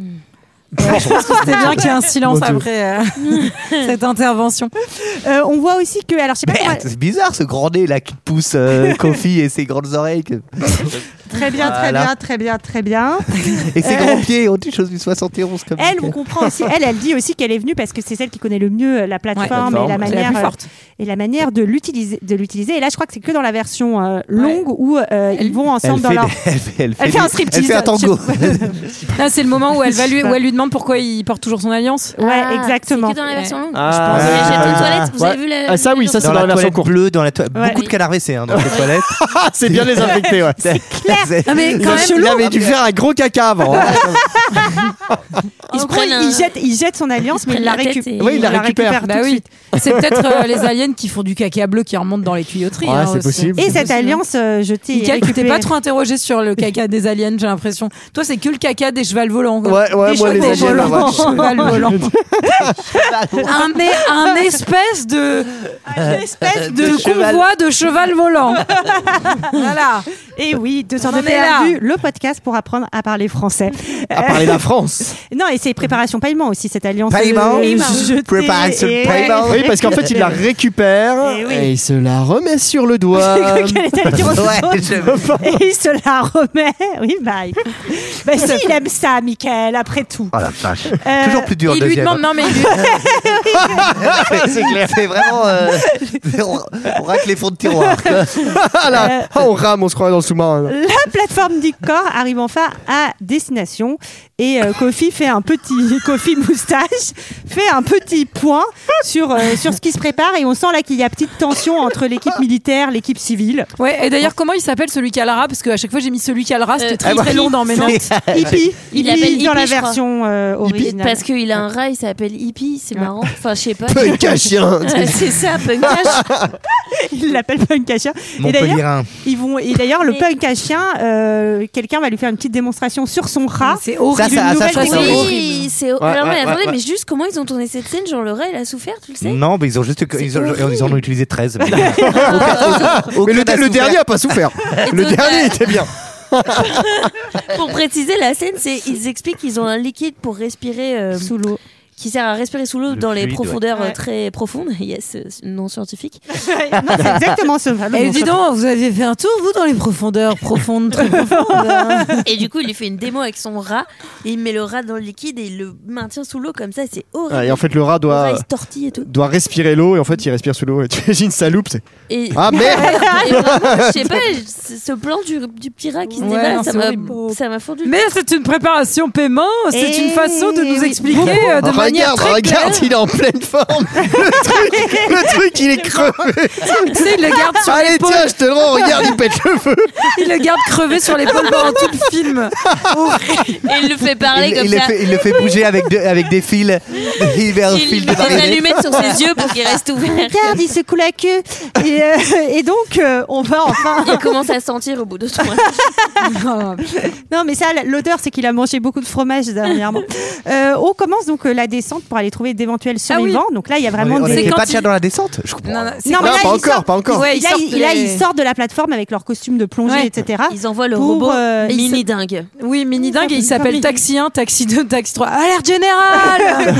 C'était bien qu'il y ait un silence Mon Dieu. après euh, cette intervention. Euh, on voit aussi que, alors je sais pas comment- Merde, c'est bizarre ce grand nez là qui pousse euh, Kofi et ses grandes oreilles que- très bien, très Voilà. bien, très bien, très bien. et ses Euh. grands pieds ont une chose du soixante et onze comme Elle, Mickey. on comprend aussi. Elle, elle dit aussi qu'elle est venue parce que c'est celle qui connaît le mieux la plateforme Ouais, et la plateforme. C'est la manière plus euh, forte. et la manière de l'utiliser, de l'utiliser. Et là, je crois que c'est que dans la version euh, longue où euh, ils vont Elle ensemble fait, dans leur. des- elle fait, elle fait Elle fait un des- striptease. Elle fait un tango. Là, c'est le moment où elle, va lui, Je sais pas. où elle lui demande pourquoi il porte toujours son alliance. Ouais, Ah, exactement. C'est que dans la version longue. Ah, je pense. ouais. J'ai été aux Ah, toilettes, vous ouais. avez vu la. Ah, ça, oui, ça, c'est Dans dans la la version toilette courte. bleue, dans la toilette. Ouais. Beaucoup de canards W C hein, dans les toilettes. Ah, c'est bien désinfecté, ouais. C'est clair. Ah, mais Il quand même, il avait dû faire un gros caca avant. hein. Ils se prennent a il un- jette, il jette son alliance, mais il la, prennent la récup- tête et- Oui, il la récupère. tout Bah de oui, suite. c'est peut-être euh, les aliens qui font du caca bleu qui remontent dans les tuyauteries. Ouais, hein, c'est aussi. possible. Et C'est cette alliance euh, jetée. et Mickaël, tu t'es récupérée. pas trop interrogé sur le caca des aliens, j'ai l'impression. Toi, c'est que le caca des chevals volants. quoi. Ouais, ouais, Des moi les chevaux aliens, volants. ouais. Cheval volant. un, é- un espèce de, Une espèce de de convoi de cheval volant. Voilà. Et oui, deux heures On de en est là. perdu, le podcast pour apprendre à parler français. À parler de la France. Non, et c'est préparation paiement aussi, cette alliance. Paiement. euh, jetée Préparation et- paiement. Oui, parce qu'en fait, il la récupère Eh oui. et il se la remet sur le doigt. Quelle est ta question Ouais, je- Et il se la remet. Oui, bah, écoute. bah si, il aime ça, Mickaël, après tout. Oh la vache. Euh, Toujours plus dur. Il lui deuxième. demande, non mais il lui- c'est clair. C'est vraiment. euh, on, on racle les fonds de tiroir. quoi. Ah là, Euh, oh, on rame, on se croit dans le sous-marin. La plateforme du corps arrive enfin à destination et euh, Kofi fait un petit Kofi moustache fait un petit point sur euh, sur ce qui se prépare et on sent là qu'il y a petite tension entre l'équipe militaire, l'équipe civile. Ouais, et d'ailleurs, comment il s'appelle celui qui a la rat? Parce qu'à chaque fois, j'ai mis celui qui a le rat, c'était Euh, très ah, très bah, long dans mes notes. Hippie, Il Hippie l'appelle dans la Hippie, je crois. version euh, originale. Parce qu'il a un rat, il s'appelle Hippie, c'est marrant. Enfin, je sais pas. Punk à chien. C'est ça, Punkash. Il l'appelle punk à chien. Mon Et d'ailleurs, Montpellierin. ils vont et d'ailleurs le Mais- punk à chien, euh, quelqu'un va lui faire une petite démonstration sur son rat. C'est horrible. Ça, ça- Une ça, nouvelle ça, c'est technique. horrible. Oui, c'est. Ouais, Alors, mais ouais, attendez, ouais, mais juste comment ils ont tourné cette scène? Genre, le rat, il a souffert, tu le sais? Non, mais ils ont juste. Ils, ont- horrible. ils en ont utilisé treize. Mais- Mais le, Aucun n'a le dernier souffert. a pas souffert. Le donc, dernier euh, était bien. Pour préciser, la scène, c'est ils expliquent qu'ils ont un liquide pour respirer euh, Sous l'eau. qui sert à respirer sous l'eau Le dans les fluide, profondeurs ouais. euh, très profondes. Yes, euh, non scientifique. Non, c'est exactement ça. Et dis donc, vous avez fait un tour, vous, dans les profondeurs profondes, très profondes. hein. Et du coup, il lui fait une démo avec son rat. Et il met le rat dans le liquide et il le maintient sous l'eau comme ça. C'est horrible. Ah, et en fait, le rat Le rat, doit, il se tortille et tout. doit respirer l'eau et en fait, il respire sous l'eau. Et tu imagines, ça loupe. C'est... Et, Ah merde. et vraiment, je sais pas, ce ce plan du, du petit rat qui se Ouais, déballe, non, ça c'est m'a- horrible. ça m'a fondu. Mais c'est une préparation paiement, c'est Et une façon de nous oui. expliquer euh, de Oh, manière regarde, très regarde, claire. il est en pleine forme. Le truc, le truc, il est crevé. Tu sais, il le garde sur Allez, l'épaule. tiens, je te le rends. Regarde, il pète le feu. Il le garde crevé sur l'épaule pendant tout le film. Et il le fait parler Il, comme il le ça. fait, il le fait bouger avec, de- avec des fils. Il met un Il fil met de des marionnettes. allumettes sur ses yeux pour qu'il reste ouvert. Regarde, il secoue la queue. Et, euh, et donc, euh, on va enfin. Il commence à sentir au bout de trois. Non, mais ça, l'odeur, c'est qu'il a mangé beaucoup de fromage dernièrement. Euh, on commence donc euh, la descente pour aller trouver d'éventuels survivants. Donc là, il y a vraiment On des. n'était quand pas il- déjà dans la descente. Je comprends. Non, non, c'est Non, mais Non, là, pas ils encore, sortent- pas encore. Ouais, ils là, sortent ils, là, les- ils sortent de la plateforme avec leur costume de plongée, Ouais. et cetera. Ils envoient le Pour, robot euh, ils mini dingue. Oui, mini dingue, et il Comme s'appelle il- Taxi un, Taxi deux, Taxi trois. Alerte générale.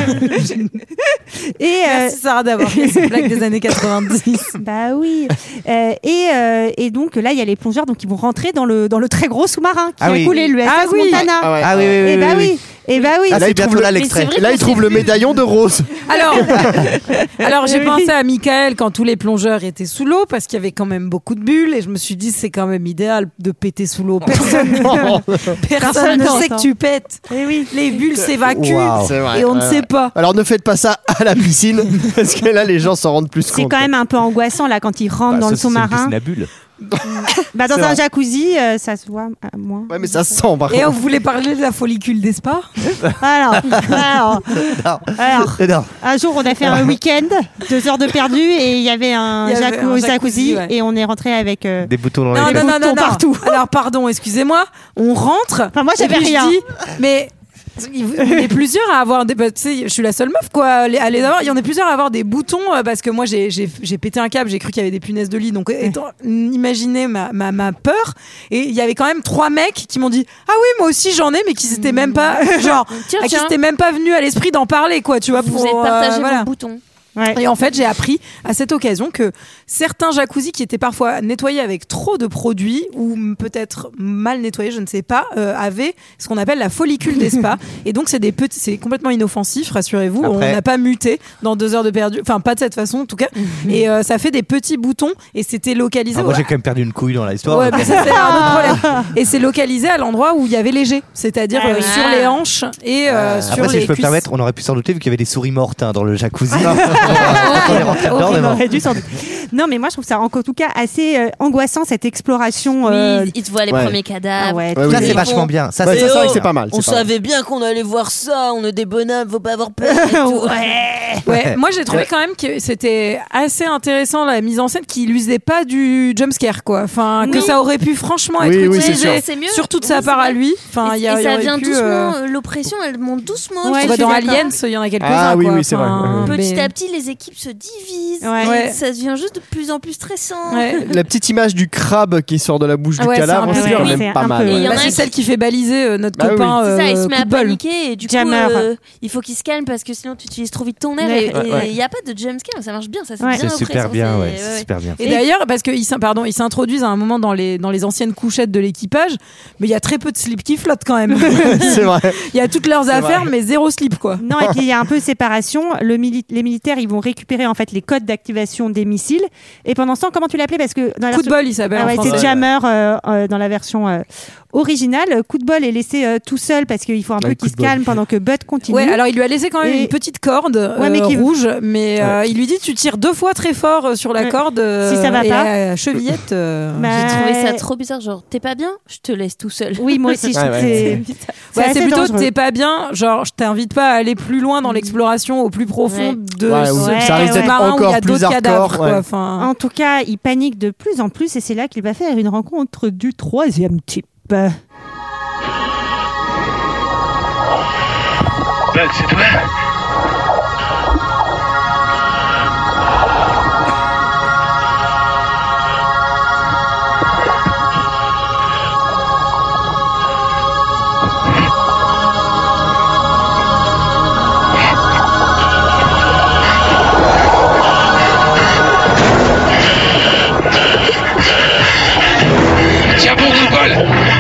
Et euh, Merci Sarah d'avoir fait cette blague des années quatre-vingt-dix. bah oui. Euh, et, euh, et donc là, il y a les plongeurs, donc ils vont rentrer dans le dans le très gros sous-marin qui Ah a oui. coulé l'U S S Ah oui. Montana. Ah ouais. Ah oui, oui, oui. Et bah oui, oui. Et bah oui. Ah, Là, c'est il trouve bientôt le- là Mais l'extrait. c'est vrai Là, il trouve le médaillon de rose. Alors, alors j'ai Oui. pensé à Michael quand tous les plongeurs étaient sous l'eau parce qu'il y avait quand même beaucoup de bulles et je me suis dit c'est quand même idéal de péter sous l'eau. Personne, personne Personne ne n'entend. sait que tu pètes. Et oui. Les bulles s'évacuent Waouh. C'est vrai, et on ne ouais, sait ouais. pas. Alors ne faites pas ça à la piscine parce que là les gens s'en rendent plus C'est compte. quand même un peu angoissant là quand ils rentrent Bah, dans ça, le c'est une sous-marin. piscine à bulles. Bah, dans C'est un vrai. jacuzzi, euh, ça se voit euh, moins. Ouais mais ça se sent par Et on contre. voulait parler de la follicule des spas. Alors, alors, Non. alors, Non. un jour on a fait un week-end, deux heures de perdu et il y avait un, Il y avait jacuzzi, un jacuzzi, jacuzzi, ouais. et on est rentré avec. euh, Des boutons dans Non, les non, fesses. non, non, non. partout. Alors, pardon, excusez-moi. On rentre. Enfin, moi, et j'avais puis je rien. dis, mais il y en a plusieurs à avoir des. bah, tu sais, je suis la seule meuf, quoi. à les- à les avoir. Il y en a plusieurs à avoir des boutons euh, parce que moi, j'ai j'ai- j'ai pété un câble. J'ai cru qu'il y avait des punaises de lit. Donc, étant, imaginez ma, ma, ma peur. Et il y avait quand même trois mecs qui m'ont dit ah oui, moi aussi j'en ai, mais qui s'étaient même pas. genre, Tiens, à qui tiens. c'était même pas venu à l'esprit d'en parler, quoi. Tu vois, Vous pour, êtes euh, partagé voilà. vos boutons. Ouais. Et en fait, j'ai appris à cette occasion que certains jacuzzis qui étaient parfois nettoyés avec trop de produits ou m- peut-être mal nettoyés, je ne sais pas, euh, avaient ce qu'on appelle la follicule des spas. Et donc, c'est des petits, c'est complètement inoffensif, rassurez-vous. On Après- n'a pas muté dans deux heures de perdu, enfin pas de cette façon en tout cas. Et euh, ça fait des petits boutons et c'était localisé. Ah, moi au- j'ai quand même perdu une couille dans l'histoire. Ouais, donc, mais ça c'est un autre problème. Et c'est localisé à l'endroit où il y avait les jets, c'est-à-dire Ah euh, oui. sur les hanches et euh, sur Après, si les je peux me cuisses. permettre, on aurait pu s'en douter vu qu'il y avait des souris mortes hein, dans le jacuzzi. On On est rentré dedans, mais bon. aurait dû s'en douter. Non, mais moi, je trouve ça en tout cas assez euh, angoissant, cette exploration. Euh... Oui, ils te voient les ouais. premiers cadavres. Ah ouais, Ouais, Ça, oui. c'est vachement bien. Ça, Ouais, c'est- ça, c'est vrai que c'est pas mal. On c'est pas mal. savait bien qu'on allait voir ça. On est des bonhommes, faut pas avoir peur. Et tout. ouais. Ouais, moi j'ai trouvé quand même que c'était assez intéressant la mise en scène qui l'usait pas du jumpscare quoi. Enfin que Oui. ça aurait pu franchement Oui, être oui, c'est utilisé sûr. C'est mieux. sur toute Oui, sa c'est part à vrai. lui. Enfin Et, il y a, et il y ça aurait vient pu, doucement. euh, euh, L'oppression, elle monte doucement. Ouais, je bah, suis dans d'accord. Aliens, il y en a quelques-uns. Ah oui, quoi. oui, c'est vrai. Enfin, Petit mais- à petit, les équipes se divisent. Ouais. et Ouais. Ça devient juste de plus en plus stressant. Ouais. La petite image du crabe qui sort de la bouche Ah du ouais, cadavre, c'est un peu- c'est quand ouais, même c'est pas un mal. peu- Et il y en Bah, a c'est un celle qui fait baliser euh, notre Ah oui. copain. C'est ça, il se euh, met coup à de bol. paniquer et du coup, Jammer. euh, il faut qu'il se calme parce que sinon tu utilises trop vite ton air Ouais. et il Ouais, ouais. n'y a pas de jumpscare, ça marche bien, ça c'est Ouais. bien c'est super oppressant, bien, c'est- ouais, ouais, c'est ouais. super bien. Et d'ailleurs, parce qu'ils s'in- pardon, ils s'introduisent à un moment dans les, dans les anciennes couchettes de l'équipage, mais il y a très peu de slip qui flottent quand même. C'est vrai. Il y a toutes leurs affaires, vrai. mais zéro slip quoi. Non, et puis il y a un peu séparation. Le mili- les militaires, ils vont récupérer en fait les codes d'activation des missiles. Et pendant ce temps, comment tu l'appelais? Parce que dans la Coup de version- bol, il s'appelle Ah en ouais, français. c'est Jammer euh, euh, dans la version euh, originale. Coup de bol est laissé euh, tout seul parce qu'il faut un peu Ouais, qu'il coup se de bol. calme pendant que Bud continue. Ouais, alors il lui a laissé quand même Et- une petite corde Ouais, mais euh, qui- rouge, mais euh, il lui dit tu tires deux fois très fort euh, sur la Ouais. corde. euh, Si ça va et pas. à la chevillette. euh, Bah, J'ai trouvé ça Euh, trop bizarre, genre t'es pas bien, je te laisse tout seul. Oui, moi aussi, je Ouais, trouve que ouais. c'est. Ouais, assez c'est plutôt dangereux. t'es pas bien, genre je t'invite pas à aller plus loin dans l'exploration au plus profond Ouais. de Ouais, ce ouais, ça risque d'être sous-marin où il y encore a plus d'autres hardcore, cadavres. quoi. ouais. Enfin, En tout cas, il panique de plus en plus et c'est là qu'il va faire une rencontre du troisième type. Bud, c'est toi? Tiens bon, football!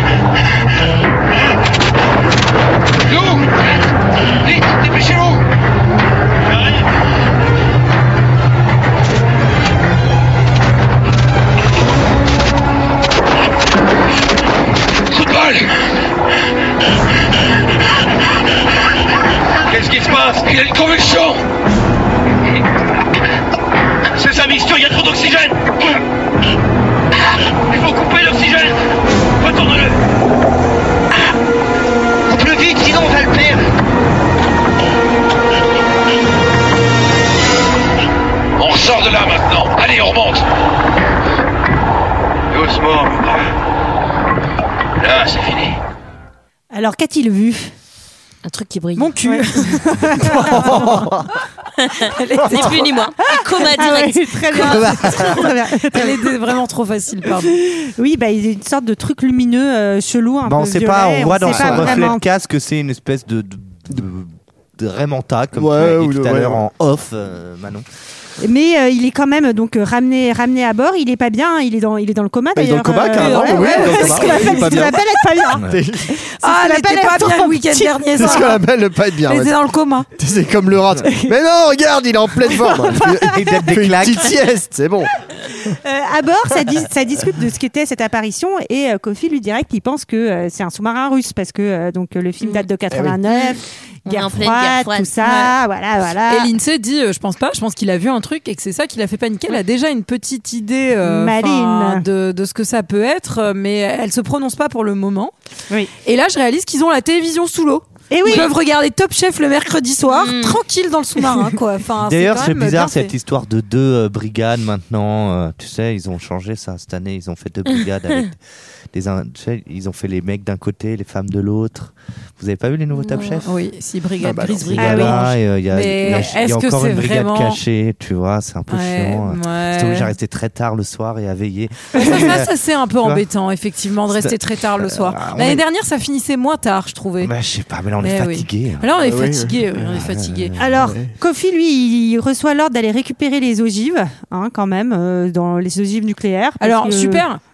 Lou! Vite, dépêchez-vous! J'arrive! Football! Qu'est-ce qui se passe? Il a une convulsion! C'est sa mixture, il y a trop d'oxygène! Il faut couper l'oxygène! Retourne-le! Coupe-le vite, sinon on va le perdre! On ressort de là maintenant! Allez, on remonte! Doucement, mon grand. Là, c'est fini. Alors, qu'a-t-il vu? Un truc qui brille. mon cul. Ouais. Ni plus ni moins. Coma Ah ouais, direct. très bien. Très bien. Elle était vraiment trop facile, pardon. Oui, bah, il y a une sorte de truc lumineux euh, chelou. Un Bah, on peu sait violet, pas, on voit dans sait son pas reflet vraiment. de casque que c'est une espèce de, de, de, de Raymanta, comme Ouais, tu l'as ou dit de- tout à ouais, l'heure ouais. en off, euh, Manon. Mais euh, il est quand même donc euh, ramené, ramené à bord. Il est pas bien. Il est dans, il est dans le coma Il est dans le d'ailleurs. coma, carrément, ouais, oui, ouais, il est dans le c'est coma. ce qu'on appelle- Il est pas c'est ce qu'on bien. appelle être pas bien. C'est Ah, elle qu'on était appelle pas être bien le week-end tranquille. dernier, c'est ce qu'on ça. appelle ne pas être bien. Elle ouais. était dans le coma. C'est comme le rat. Mais non, regarde, il est en pleine forme. Il donne des Fait une claques. petite sieste, c'est bon. Euh, à bord, ça, dis- ça discute de ce qu'était cette apparition et euh, Kofi lui dirait qu'il pense que euh, c'est un sous-marin russe parce que euh, donc le film date de quatre-vingt-neuf, On est guerre en pleine froide, guerre froide. tout ça, voilà, voilà. Et Lindsay dit, euh, je pense pas, je pense qu'il a vu un truc et que c'est ça qui l'a fait paniquer. Elle a déjà une petite idée euh, Maline. enfin, de, de ce que ça peut être, euh, mais elle se prononce pas pour le moment. Oui. Et là, je réalise qu'ils ont la télévision sous l'eau. Et oui. Ils peuvent regarder Top Chef le mercredi soir, Mm. tranquille dans le sous-marin, quoi. Enfin, D'ailleurs, quand c'est même bizarre bien fait. cette histoire de deux euh, brigades maintenant. euh, tu sais, ils ont changé ça cette année. Ils ont fait deux brigades avec des. in- Tu sais, ils ont fait les mecs d'un côté, les femmes de l'autre. Vous avez pas vu les nouveaux Top Chef? Oui, si brigade Ah bah grise, non. brigade Ah oui. orange. et, euh, il y a, Mais il y a- il y a est-ce que encore c'est une brigade vraiment- cachée, tu vois, c'est un peu Ouais, chiant. ouais. J'étais obligé de rester très tard le soir et à veiller. Ça, ça, ça, c'est un peu Tu vois embêtant, effectivement, de rester C'est- très tard le soir. Euh, on L'année est- dernière, ça finissait moins tard, je trouvais. Bah, je sais pas, mais là on est Mais oui. fatigué. Là, on est Ah oui, fatigué, oui, on est fatigué. Alors, Kofi, lui, il reçoit l'ordre d'aller récupérer les ogives, hein, quand même, euh, dans les ogives nucléaires. parce Alors, que- super.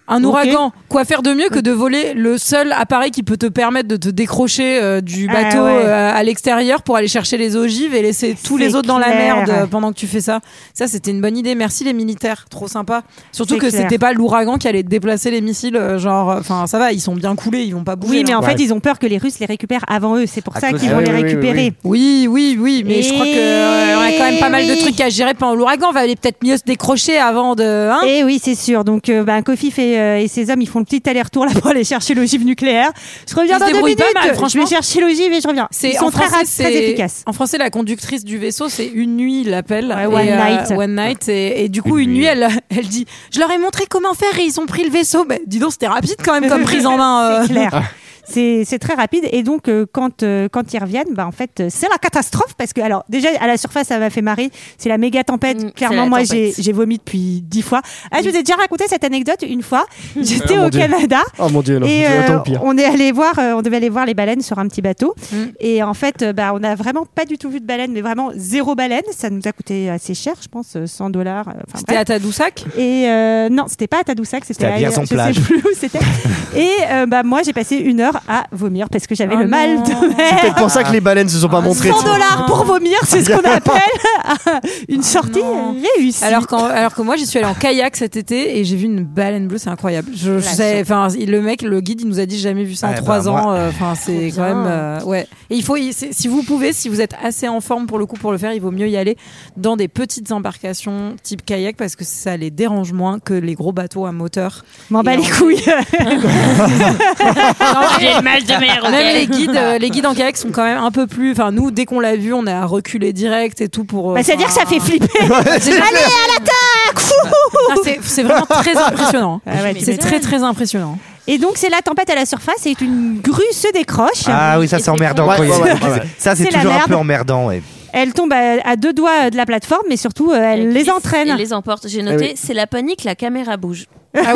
Un Ok. ouragan, quoi faire de mieux que de voler le seul appareil qui peut te permettre de te décrocher euh, du Ah, bateau ouais. euh, à l'extérieur pour aller chercher les ogives et laisser tous C'est les autres dans la clair. merde euh, pendant que tu fais ça. Ça, c'était une bonne idée. Merci les militaires, trop sympa. Surtout C'est que clair. c'était pas l'ouragan qui allait déplacer les missiles, euh, genre, enfin ça va, ils sont bien coulés, ils vont pas bouger. Oui, mais là. en Ouais. fait, ils ont peur que les Russes les récupèrent avant eux. C'est pour À ça cause- qu'ils Ah vont oui, les oui, oui, récupérer. Oui, oui, oui, mais je crois que euh, on a quand même pas mal de oui. trucs à gérer pendant l'ouragan. Va aller peut-être mieux se décrocher avant de. Hein Et oui, c'est sûr. Donc, euh, bah, Kofi fait, euh, et ses hommes, ils font le petit aller-retour là pour aller chercher l'ogive nucléaire. Je reviens Ils dans se deux débrouillent minutes. pas mal, franchement. Je vais chercher l'ogive et je reviens. C'est Ils sont en très, français, ra- c'est- très efficaces. En français, la conductrice du vaisseau, c'est une nuit, il l'appelle. Ouais, Et, one euh, night. One night. Et, et du coup, Une une, nuit. nuit, elle, elle dit je leur ai montré comment faire et ils ont pris le vaisseau. Bah, dis donc, c'était rapide quand même comme prise en main. euh. C'est clair. C'est c'est très rapide et donc euh, quand euh, quand ils reviennent, bah en fait euh, c'est la catastrophe parce que alors déjà à la surface ça m'a fait marrer, c'est la méga tempête. Mm, c'est Clairement la moi tempête. j'ai j'ai vomi depuis dix fois. Ah je vous ai déjà raconté cette anecdote une fois. J'étais Ah, mon au Dieu. Canada Oh mon dieu, non. et J'attends euh, le pire. on est allé voir, euh, on devait aller voir les baleines sur un petit bateau Mm. et en fait euh, bah on a vraiment pas du tout vu de baleine, mais vraiment zéro baleine. Ça nous a coûté assez cher, je pense euh, cent dollars. euh, enfin, C'était bref. à Tadoussac. Et euh, non, c'était pas à Tadoussac, c'était C'était à ailleurs, Vierzon-Plage. Je sais plus où c'était. Et euh, bah moi j'ai passé une heure à vomir parce que j'avais Oh le mal non. de C'est mer. peut-être pour ça que les baleines se sont pas montrées. cent dollars pour vomir, c'est ce qu'on appelle une sortie Non. réussie. Alors, quand, alors que moi, j'y suis allée en kayak cet été et j'ai vu une baleine bleue, c'est incroyable. Je, je sais, enfin, le mec, le guide, il nous a dit j'ai jamais vu ça en Ouais, trois bah, ans. moi- euh, Enfin, c'est Trop quand bien. même, euh, ouais. Et il faut, y- c'est- si vous pouvez, si vous êtes assez en forme pour le coup pour le faire, il vaut mieux y aller dans des petites embarcations type kayak parce que ça les dérange moins que les gros bateaux à moteur. M'en bats Et les en- couilles. J'ai le mal de mer. ok. Même les guides, euh, les guides en kayak sont quand même un peu plus. Enfin, nous, dès qu'on l'a vu, on a reculé direct et tout pour. euh, Bah, c'est-à-dire que ça fait flipper. C'est- Allez à l'attaque. Ah, c'est- c'est vraiment très impressionnant. Ah ouais, tu C'est m'étonnes. très très impressionnant. Et donc c'est la tempête à la surface et une grue se décroche. Ah oui, ça Et c'est c'est emmerdant. con. quand il y a- Ouais, ouais, ouais. Ça c'est C'est la toujours un merde. peu emmerdant. Ouais. Elle tombe à, à deux doigts de la plateforme, mais surtout euh, elle Elle les glisse entraîne. Et les emporte. J'ai noté, oui. c'est la panique, la caméra bouge. Ah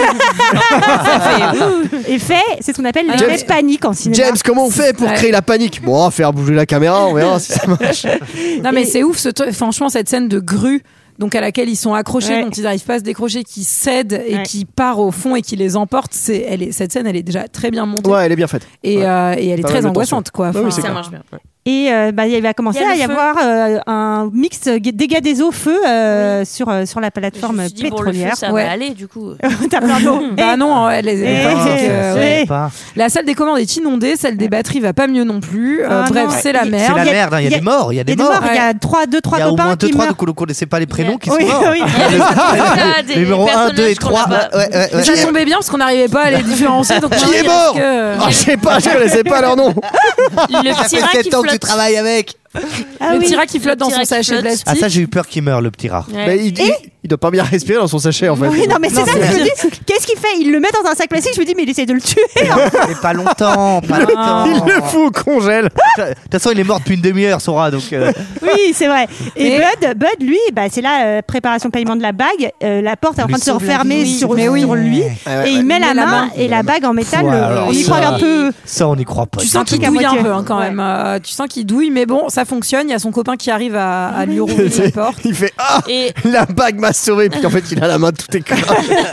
oui. Et fait, c'est ce qu'on appelle James- l'effet panique en cinéma. James, comment on fait pour Ouais. créer la panique? Bon, faire bouger la caméra, on verra si ça marche. Non mais Et- c'est ouf, ce truc- franchement cette scène de grue donc à laquelle ils sont accrochés, Ouais. dont ils n'arrivent pas à se décrocher, qui cède et Ouais. qui part au fond et qui les emporte. C'est, elle est, cette scène, elle est déjà très bien montée Ouais, elle est bien faite. et, Ouais. euh, et elle est Pas très mal de angoissante, quoi. Ouais, oui, Enfin, c'est Ça clair. marche bien. Et euh, bah, il va commencer Il y a à le y feu. avoir euh, un mix euh, dégâts des eaux feu euh, sur, euh, sur la Je plateforme me suis dit, bon, le feu, pétrolière. ça Ouais. va aller, du coup. T'as plein d'eau. Bah non, elle est, elle est Eh, pratique, eh, euh, eh, ouais. eh. Pas. La salle des commandes est inondée, celle des batteries va pas mieux non plus. Euh, Ah bref, non. c'est la C'est merde. C'est la Il y a- merde, hein, il y a il y a- des morts, il y a Il y des a des morts. morts, il y a trois, deux, trois Il y a au copains moins deux, qui trois meurent. que vous ne connaissez pas les prénoms qui sont Oui, morts. oui. Ah, des Numéro un, deux et personnages qu'on trois. n'a pas. Ouais, ouais, ouais. Ça tombait bien parce qu'on n'arrivait pas à les différencier. Donc Qui on est dit, mort est-ce que- Ah, je sais pas, je connaissais pas leur nom. Le Ça petit fait rat qui sept ans que tu flotte. travailles avec. Ah le oui. petit rat qui flotte Le dans petit son rat qui sachet de flotte. plastique. Ah ça j'ai eu peur qu'il meure le petit rat. Ouais. Mais il, il, il doit pas bien respirer dans son sachet en fait. Oui, non, mais c'est Non, ça c'est que je me dis. Qu'est-ce qu'il fait? Il le met dans un sac plastique. Je me dis, mais il essaie de le tuer. Mais pas longtemps, pas longtemps. Il le fout au congèle. De toute façon il est mort depuis une demi-heure son rat donc. euh, Oui, c'est vrai. Et Mais- Bud, Bud, lui, bah, c'est la euh, préparation paiement de la bague. Euh, la porte est en Lui train de se sauve la refermer vie. sur, Mais oui. sur lui. Ouais, ouais, Et il met la main et la bague en métal. Ouais, euh, alors on y ça- croit un peu. Ça on n'y croit pas. Tu sens qu'il truc à douille un moitié. peu hein, quand Ouais. même. Euh, tu sens qu'il douille, mais bon, ça fonctionne. Il y a son copain qui arrive à, à lui rouvrir la porte. Il fait Ah, Et la bague m'a sauvé. Puis en fait, il a la main tout écrasée.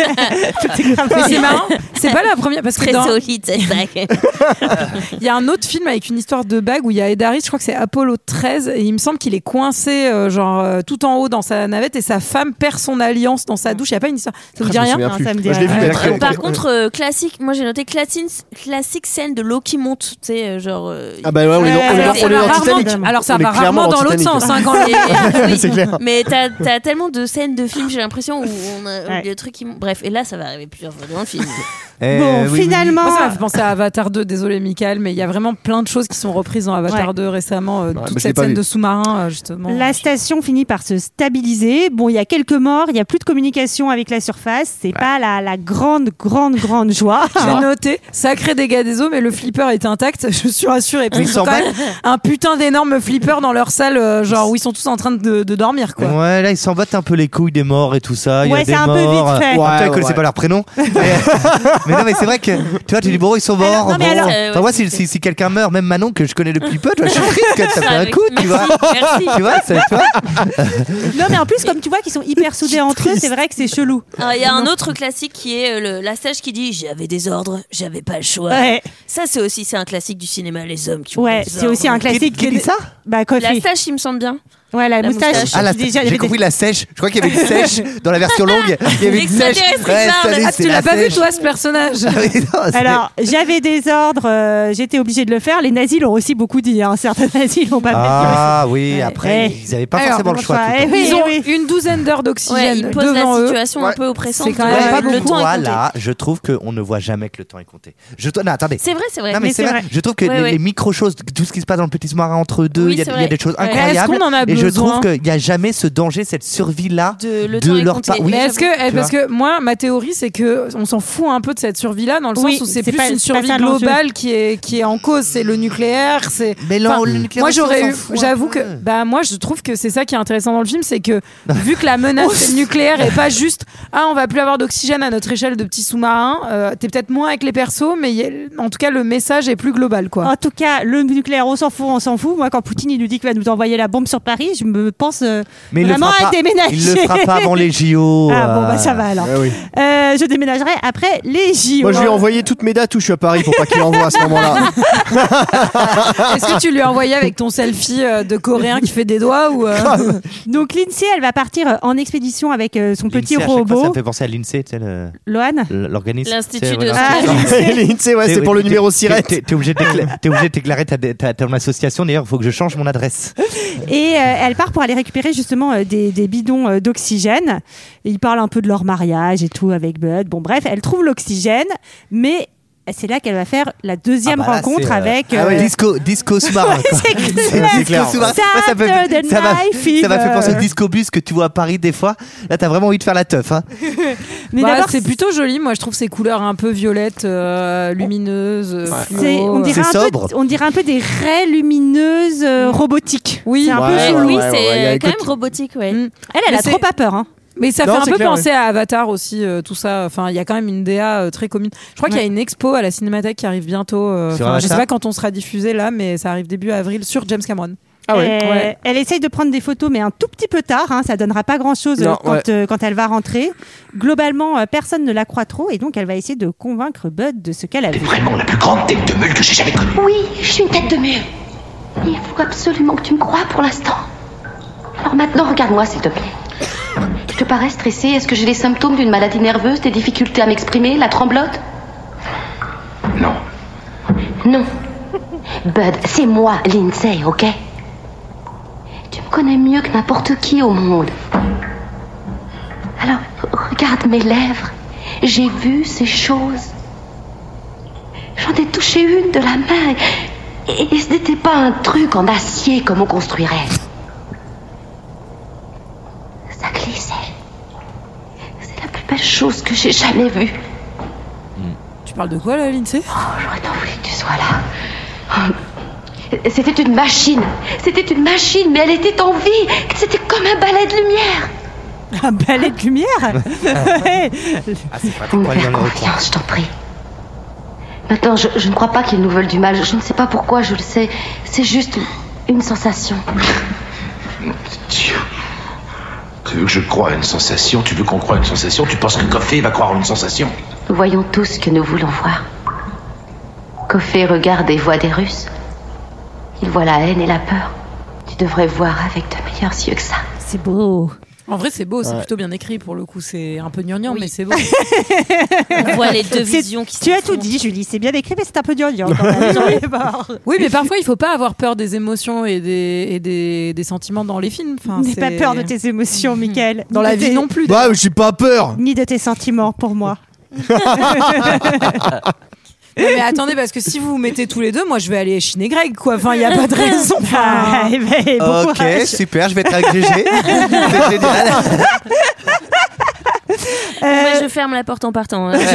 Mais c'est marrant, c'est pas la première parce que très dans- solide cette bague. il y a un autre film avec une histoire de bague où il y a Ed Harris, je crois que c'est Apollo treize, et il me semble qu'il est coincé euh, genre euh, tout en haut dans sa navette et sa femme perd son alliance dans sa douche. Il y a pas une histoire. Ça vous dit Je me rien? souviens Non, plus. ça me dit Moi, je l'ai vu rien. il y a Ouais. très longtemps. Par contre, euh, classique, moi j'ai noté classique, classique scène de l'eau qui monte, tu sais, euh, genre. euh, Ah bah ouais, on est dans, on est dans- Alors, on est ça va dans rarement- Titanic. alors ça On est va clairement rarement dans l'autre Titanic. sens hein, quand les- Et- C'est clair. Mais t'as as tellement de scènes de films, j'ai l'impression, où on a où Ouais. des trucs qui montent. Bref, et là, ça va arriver plusieurs fois dans le film. Eh, Bon, oui, oui. finalement. Moi, ça m'a fait penser à Avatar deux, désolé Michael, mais il y a vraiment plein de choses qui sont reprises dans Avatar Ouais. deux récemment. euh, bah, toute je l'ai cette pas scène vu. de sous-marin, euh, justement. La station finit par se stabiliser. Bon, il y a quelques morts, il y a plus de communication avec la surface. C'est pas la, la grande, grande, grande joie. J'ai noté, sacré dégâts des eaux, mais le flipper est intact, je suis rassurée. Parce Ils qu'ils ont s'en quand même un putain d'énorme flipper dans leur salle, euh, genre où ils sont tous en train de, de dormir, quoi. Ouais, là ils s'en battent un peu les couilles des morts et tout ça. Il y Ouais, a des c'est un peu morts. vite fait. En même temps, Ouais, ils ouais, connaissaient ouais. pas leur prénom. mais Mais non, mais c'est vrai que tu vois, tu dis bon, ils sont morts. Alors, non, mais bon. alors- Euh, Enfin, ouais, moi, c'est- si, si, si quelqu'un meurt, même Manon que je connais depuis peu, tu vois, je suis triste que ça fait un Avec- coup, tu vois. Merci. Tu vois, ça, tu vois. Non, mais en plus, comme tu vois qu'ils sont hyper soudés entre eux, c'est vrai que c'est chelou. Alors, il y a un autre classique qui est euh, le, la sage qui dit j'avais des ordres, j'avais pas le choix. Ouais, Ça, c'est aussi c'est un classique du cinéma, les hommes qui ont ouais, des c'est aussi ordres. un classique. Qui dit ça Bah, La Coffee. sage, il me semble bien. Ouais, la, La moustache. moustache. Ah, la, qui déjà- j'ai compris la sèche. Je crois qu'il y avait une sèche dans la version longue. Il y avait une sèche. L'extraterrestre qui parle. salut, Ah, c'est Tu la l'as pas vu sèche. toi ce personnage? Ah oui, non, c'est- Alors, j'avais des ordres, euh, j'étais obligée de le faire. Les nazis l'ont aussi beaucoup dit. Hein. Certains nazis l'ont pas Ah oui, Ouais. après, Eh. ils n'avaient pas Alors, forcément le choix. bonsoir. tout le Eh temps. oui, Ils ont oui. une douzaine d'heures Ouais, d'oxygène il pose devant la eux. situation Ouais. un peu oppressante. C'est quand de- même pas le beaucoup. temps est compté. Voilà, je trouve qu'on ne voit jamais que le temps est compté. Je... Non, attendez. C'est vrai, c'est vrai. Non, mais, Mais c'est c'est vrai. vrai. Je trouve que Ouais, les, ouais. les micro-choses, tout ce qui se passe dans le petit sous-marin entre eux deux, Oui, il y, a- c'est il y a vrai. des choses Ouais. incroyables. Est-ce qu'on en a Et je besoin trouve qu'il n'y a jamais ce danger, cette survie-là De, le de temps est leur compté. part. Oui, Mais est-ce que, eh, tu parce vois. que moi, ma théorie, c'est que on s'en fout un peu de cette survie-là, dans le Oui, sens où c'est c'est plus pas- une c'est pas survie ça l'enjeu. globale qui est qui est en cause. C'est le nucléaire, c'est. Mais non, Enfin, le nucléaire moi, aussi, on j'aurais s'en eu. fout un J'avoue peu. que, bah, moi, je trouve que c'est ça qui est intéressant dans le film, c'est que vu que la menace c'est le nucléaire et pas juste ah on va plus avoir d'oxygène à notre échelle de petits sous-marins, euh, t'es peut-être moins avec les persos, mais y a- en tout cas le message est plus global, quoi. En tout cas, le nucléaire, on s'en fout, on s'en fout. Moi, quand Poutine il nous dit qu'il va nous envoyer la bombe sur Paris, je me pense euh, Mais il le vraiment fera à pas. déménager. Il le fera pas avant les J O. Ah bon, euh, bah ça va alors. Ah oui. Euh, je déménagerai après les J O. Moi, je lui ai envoyé toutes mes dates où je suis à Paris pour pas qu'il envoie à ce moment-là. Est-ce que tu lui as envoyé avec ton selfie euh, de coréen qui fait des doigts ou euh, Donc Lindsay, elle va partir euh, en expédition avec euh, son petit L'INSEE, à chaque fois, robot. ça me fait penser à l'INSEE, tu sais, le- Loane. l'organisme. L'Institut tu sais, de voilà. Ah, Lindsay, ouais, c'est pour le numéro Sirette. T'es t'es obligé de décla- t'es obligé de déclarer ta, ta, ton association. D'ailleurs, il faut que je change mon adresse. Et euh, elle part pour aller récupérer justement euh, des, des bidons euh, d'oxygène. Et ils parlent un peu de leur mariage et tout avec Bud. Bon bref, elle trouve l'oxygène, mais c'est là qu'elle va faire la deuxième Ah bah là, rencontre c'est, euh, avec. Ah oui, euh, disco, disco sous-marin. quoi. c'est clair. C'est clair. Sous-marin. Moi, ça, peut- Saturday ça va- Night ça m'a fait Fever. penser au disco bus que tu vois à Paris des fois. Là, t'as vraiment envie de faire la teuf. Hein. Mais bah, d'abord, c'est plutôt joli. Moi, je trouve ces couleurs un peu violettes, euh, lumineuses. euh, fluo, c'est- on, euh. dirait C'est un sobre. peu, on dirait un peu des raies lumineuses euh, robotiques. Oui. c'est un Ouais, peu Ouais, chelou. oui, ouais, c'est ouais, il y a euh, un quand côté- même robotique, ouais. Mm. Elle, elle Mais a c'est- trop pas peur. Hein. Mais ça Non, fait un c'est peu clair, penser à Avatar aussi, euh, tout ça. Enfin, il y a quand même une D A euh, très commune. Je crois qu'il y a une expo à la Cinémathèque qui arrive bientôt. euh, Sur enfin, je sais Avatar pas quand on sera diffusé là, mais ça arrive début avril sur James Cameron. Ah ouais. Euh, Ouais. Elle essaye de prendre des photos, mais un tout petit peu tard. Hein, ça donnera pas grand-chose euh, Non, quand, ouais. euh, quand elle va rentrer. Globalement, euh, personne ne la croit trop, et donc elle va essayer de convaincre Bud de ce qu'elle a T'es vu. vraiment la plus grande tête de mule que j'ai jamais connue. Oui, je suis une tête de mule. Il faut absolument que tu me crois pour l'instant. Alors maintenant, regarde-moi, s'il te plaît. Tu te parais stressé? Est-ce que j'ai les symptômes d'une maladie nerveuse, des difficultés à m'exprimer, la tremblote? Non. Non. Bud, c'est moi, Lindsay, ok? Tu me connais mieux que n'importe qui au monde. Alors, regarde mes lèvres. J'ai vu ces choses. J'en ai touché une de la main. Et, et ce n'était pas un truc en acier comme on construirait. Ça glissait. C'est la plus belle chose que j'ai jamais vue. Tu parles de quoi là, Lindsay? Oh, j'aurais tant voulu que tu sois là. Oh. C'était une machine. C'était une machine, mais elle était en vie. C'était comme un balai de lumière. Un balai de lumière. Ouais. Ah, c'est pas Faut me pour aller faire dans le recoin. confiance, je t'en prie. Maintenant, je, je ne crois pas qu'ils nous veulent du mal. Je ne sais pas pourquoi, je le sais. C'est juste une sensation. Dieu. Tu veux que je croie à une sensation? Tu veux qu'on croie à une sensation? Tu penses que Coffey va croire à une sensation? Nous voyons tous ce que nous voulons voir. Coffey regarde et voit des Russes. Il voit la haine et la peur. Tu devrais voir avec de meilleurs yeux que ça. C'est beau. En vrai, c'est beau, c'est Ouais. plutôt bien écrit pour le coup. C'est un peu gnangnan, Oui. mais c'est beau. On voit les deux C'est- visions qui Tu as tout s'affrontent. dit, Julie. C'est bien écrit, mais c'est un peu dur. dur quand même. Sur les bords. Oui, mais parfois, il faut pas avoir peur des émotions et des, et des, des sentiments dans les films. Enfin, N'aie c'est- pas peur de tes émotions, Mickaël. Dans Ni la de vie tes- non plus. Bah, j'ai pas peur. Ni de tes sentiments, pour moi. Non, mais attendez, parce que si vous vous mettez tous les deux, moi, je vais aller chez Greg, quoi. Enfin, il y a pas de raison. Ah, Enfin, eh ben, bon Ok, courage. super, je vais être avec G G. C'est génial. Bon, bah, je ferme la porte en partant. Hein.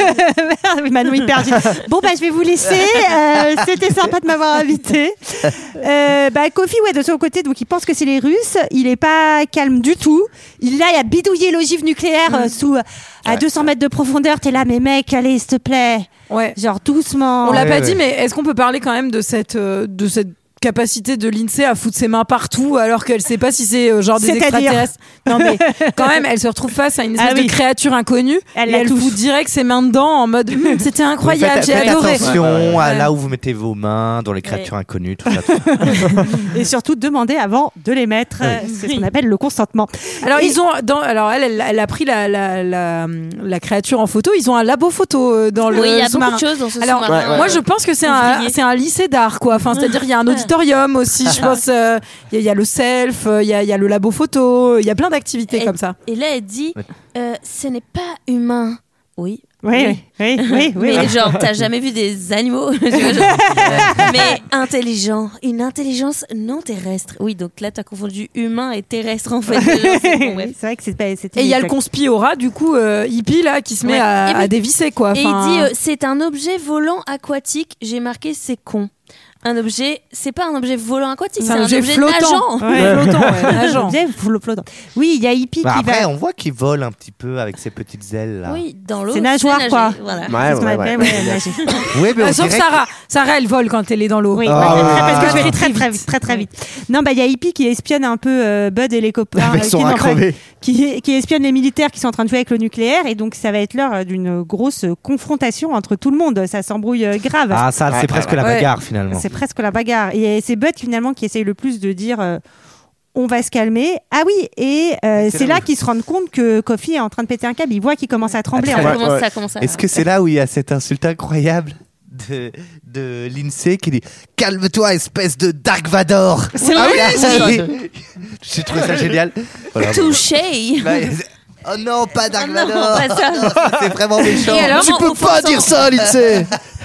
Oui, Manon hyper dit. Bon bah je vais vous laisser. Euh, c'était sympa de m'avoir invité. Euh, bah Kofi, ouais, de son côté, donc il pense que c'est les Russes. Il est pas calme du tout. Il là, il a bidouillé l'ogive nucléaire euh, sous à deux cents mètres de profondeur. T'es là, mais mec, allez, s'il te plaît. Ouais. Genre doucement. On l'a Ouais, pas ouais. dit, mais est-ce qu'on peut parler quand même de cette euh, de cette capacité de l'INSEE à foutre ses mains partout alors qu'elle sait pas si c'est euh, genre des C'est-à-dire extraterrestres. Non mais quand même, elle se retrouve face à une espèce Ah oui. de créature inconnue Elle et la elle touche. fout direct ses mains dedans en mode Hum, c'était incroyable, Faites- j'ai faites adoré. attention à Ouais. là où vous mettez vos mains, dans les créatures inconnues, tout ça. Tout ça. Et surtout demander avant de les mettre. euh, C'est ce qu'on appelle le consentement. Alors Et- ils ont dans alors elle elle, elle a pris la, la la la créature en photo, ils ont un labo photo euh, dans le Oui, il y a sous-marin. beaucoup de choses dans ce Alors, sous-marin. moi, je pense que c'est un, Ouvrier. c'est un lycée d'art, quoi. Enfin, c'est-à-dire, il y a un auditorium aussi, je pense. euh, Il y, a- il y a le self, euh, il y a, il y a le labo photo, il y a plein d'activités Et- comme ça. Et là, elle dit euh, ce n'est pas humain. Oui. Oui, oui, oui, oui, oui. Mais oui. genre, t'as jamais vu des animaux Tu vois, genre- Mais intelligent, une intelligence non terrestre. Oui, donc là, t'as confondu humain et terrestre en fait. Bon, bref. C'est vrai que c'est pas. c'était Et il y a le exact. conspiora, du coup, euh, hippie, là, qui se met Ouais. à, Et oui. à dévisser, quoi. Et Enfin, il dit euh, c'est un objet volant aquatique. J'ai marqué c'est con. Un objet, c'est pas un objet volant aquatique, c'est un objet, flottant. nageant. Ouais, flottant, ouais, nageant. Bien flottant. Oui, il y a Hippie Bah, qui après, va. on voit qu'il vole un petit peu avec ses petites ailes là. Oui, dans l'eau. C'est nageoire, nager, quoi. Voilà. Ouais, C'est ce qu'on ouais, appelle, ouais. ouais, nager. Oui, mais on Ah, sauf dirait Sarah. Sarah, elle vole quand elle est dans l'eau. Oui, Ah, ouais, ouais, parce ouais, que je vais ouais. très très vite, très très vite. Non, bah il y a Hippie qui espionne un peu euh, Bud et les copains, Avec euh, son qui, rat n'ont pas- crevé. qui, qui espionne les militaires qui sont en train de jouer avec le nucléaire, et donc ça va être l'heure d'une grosse confrontation entre tout le monde. Ça s'embrouille euh, grave. Ah, ça, c'est presque la Ouais. bagarre finalement. C'est presque la bagarre. Et c'est Bud finalement qui essaye le plus de dire. euh, on va se calmer. Ah oui, et euh, C'est c'est là là où- qu'ils se rendent compte que Kofi est en train de péter un câble. Il voit qu'il commence à trembler. Attends, en fait. Ça commence, ouais. ça commence à- Est-ce que c'est là où il y a cette insulte incroyable de, de l'INSEE qui dit calme-toi, espèce de Dark Vador. C'est Ah vrai, oui, oui. J'ai trouvé ça génial. Voilà. Touché. Bah, oh non, pas Dark Oh non, Vador. pas ça. Non, c'est vraiment méchant. Et alors, Tu en- peux au pas fond, dire sans- ça, Lindsay.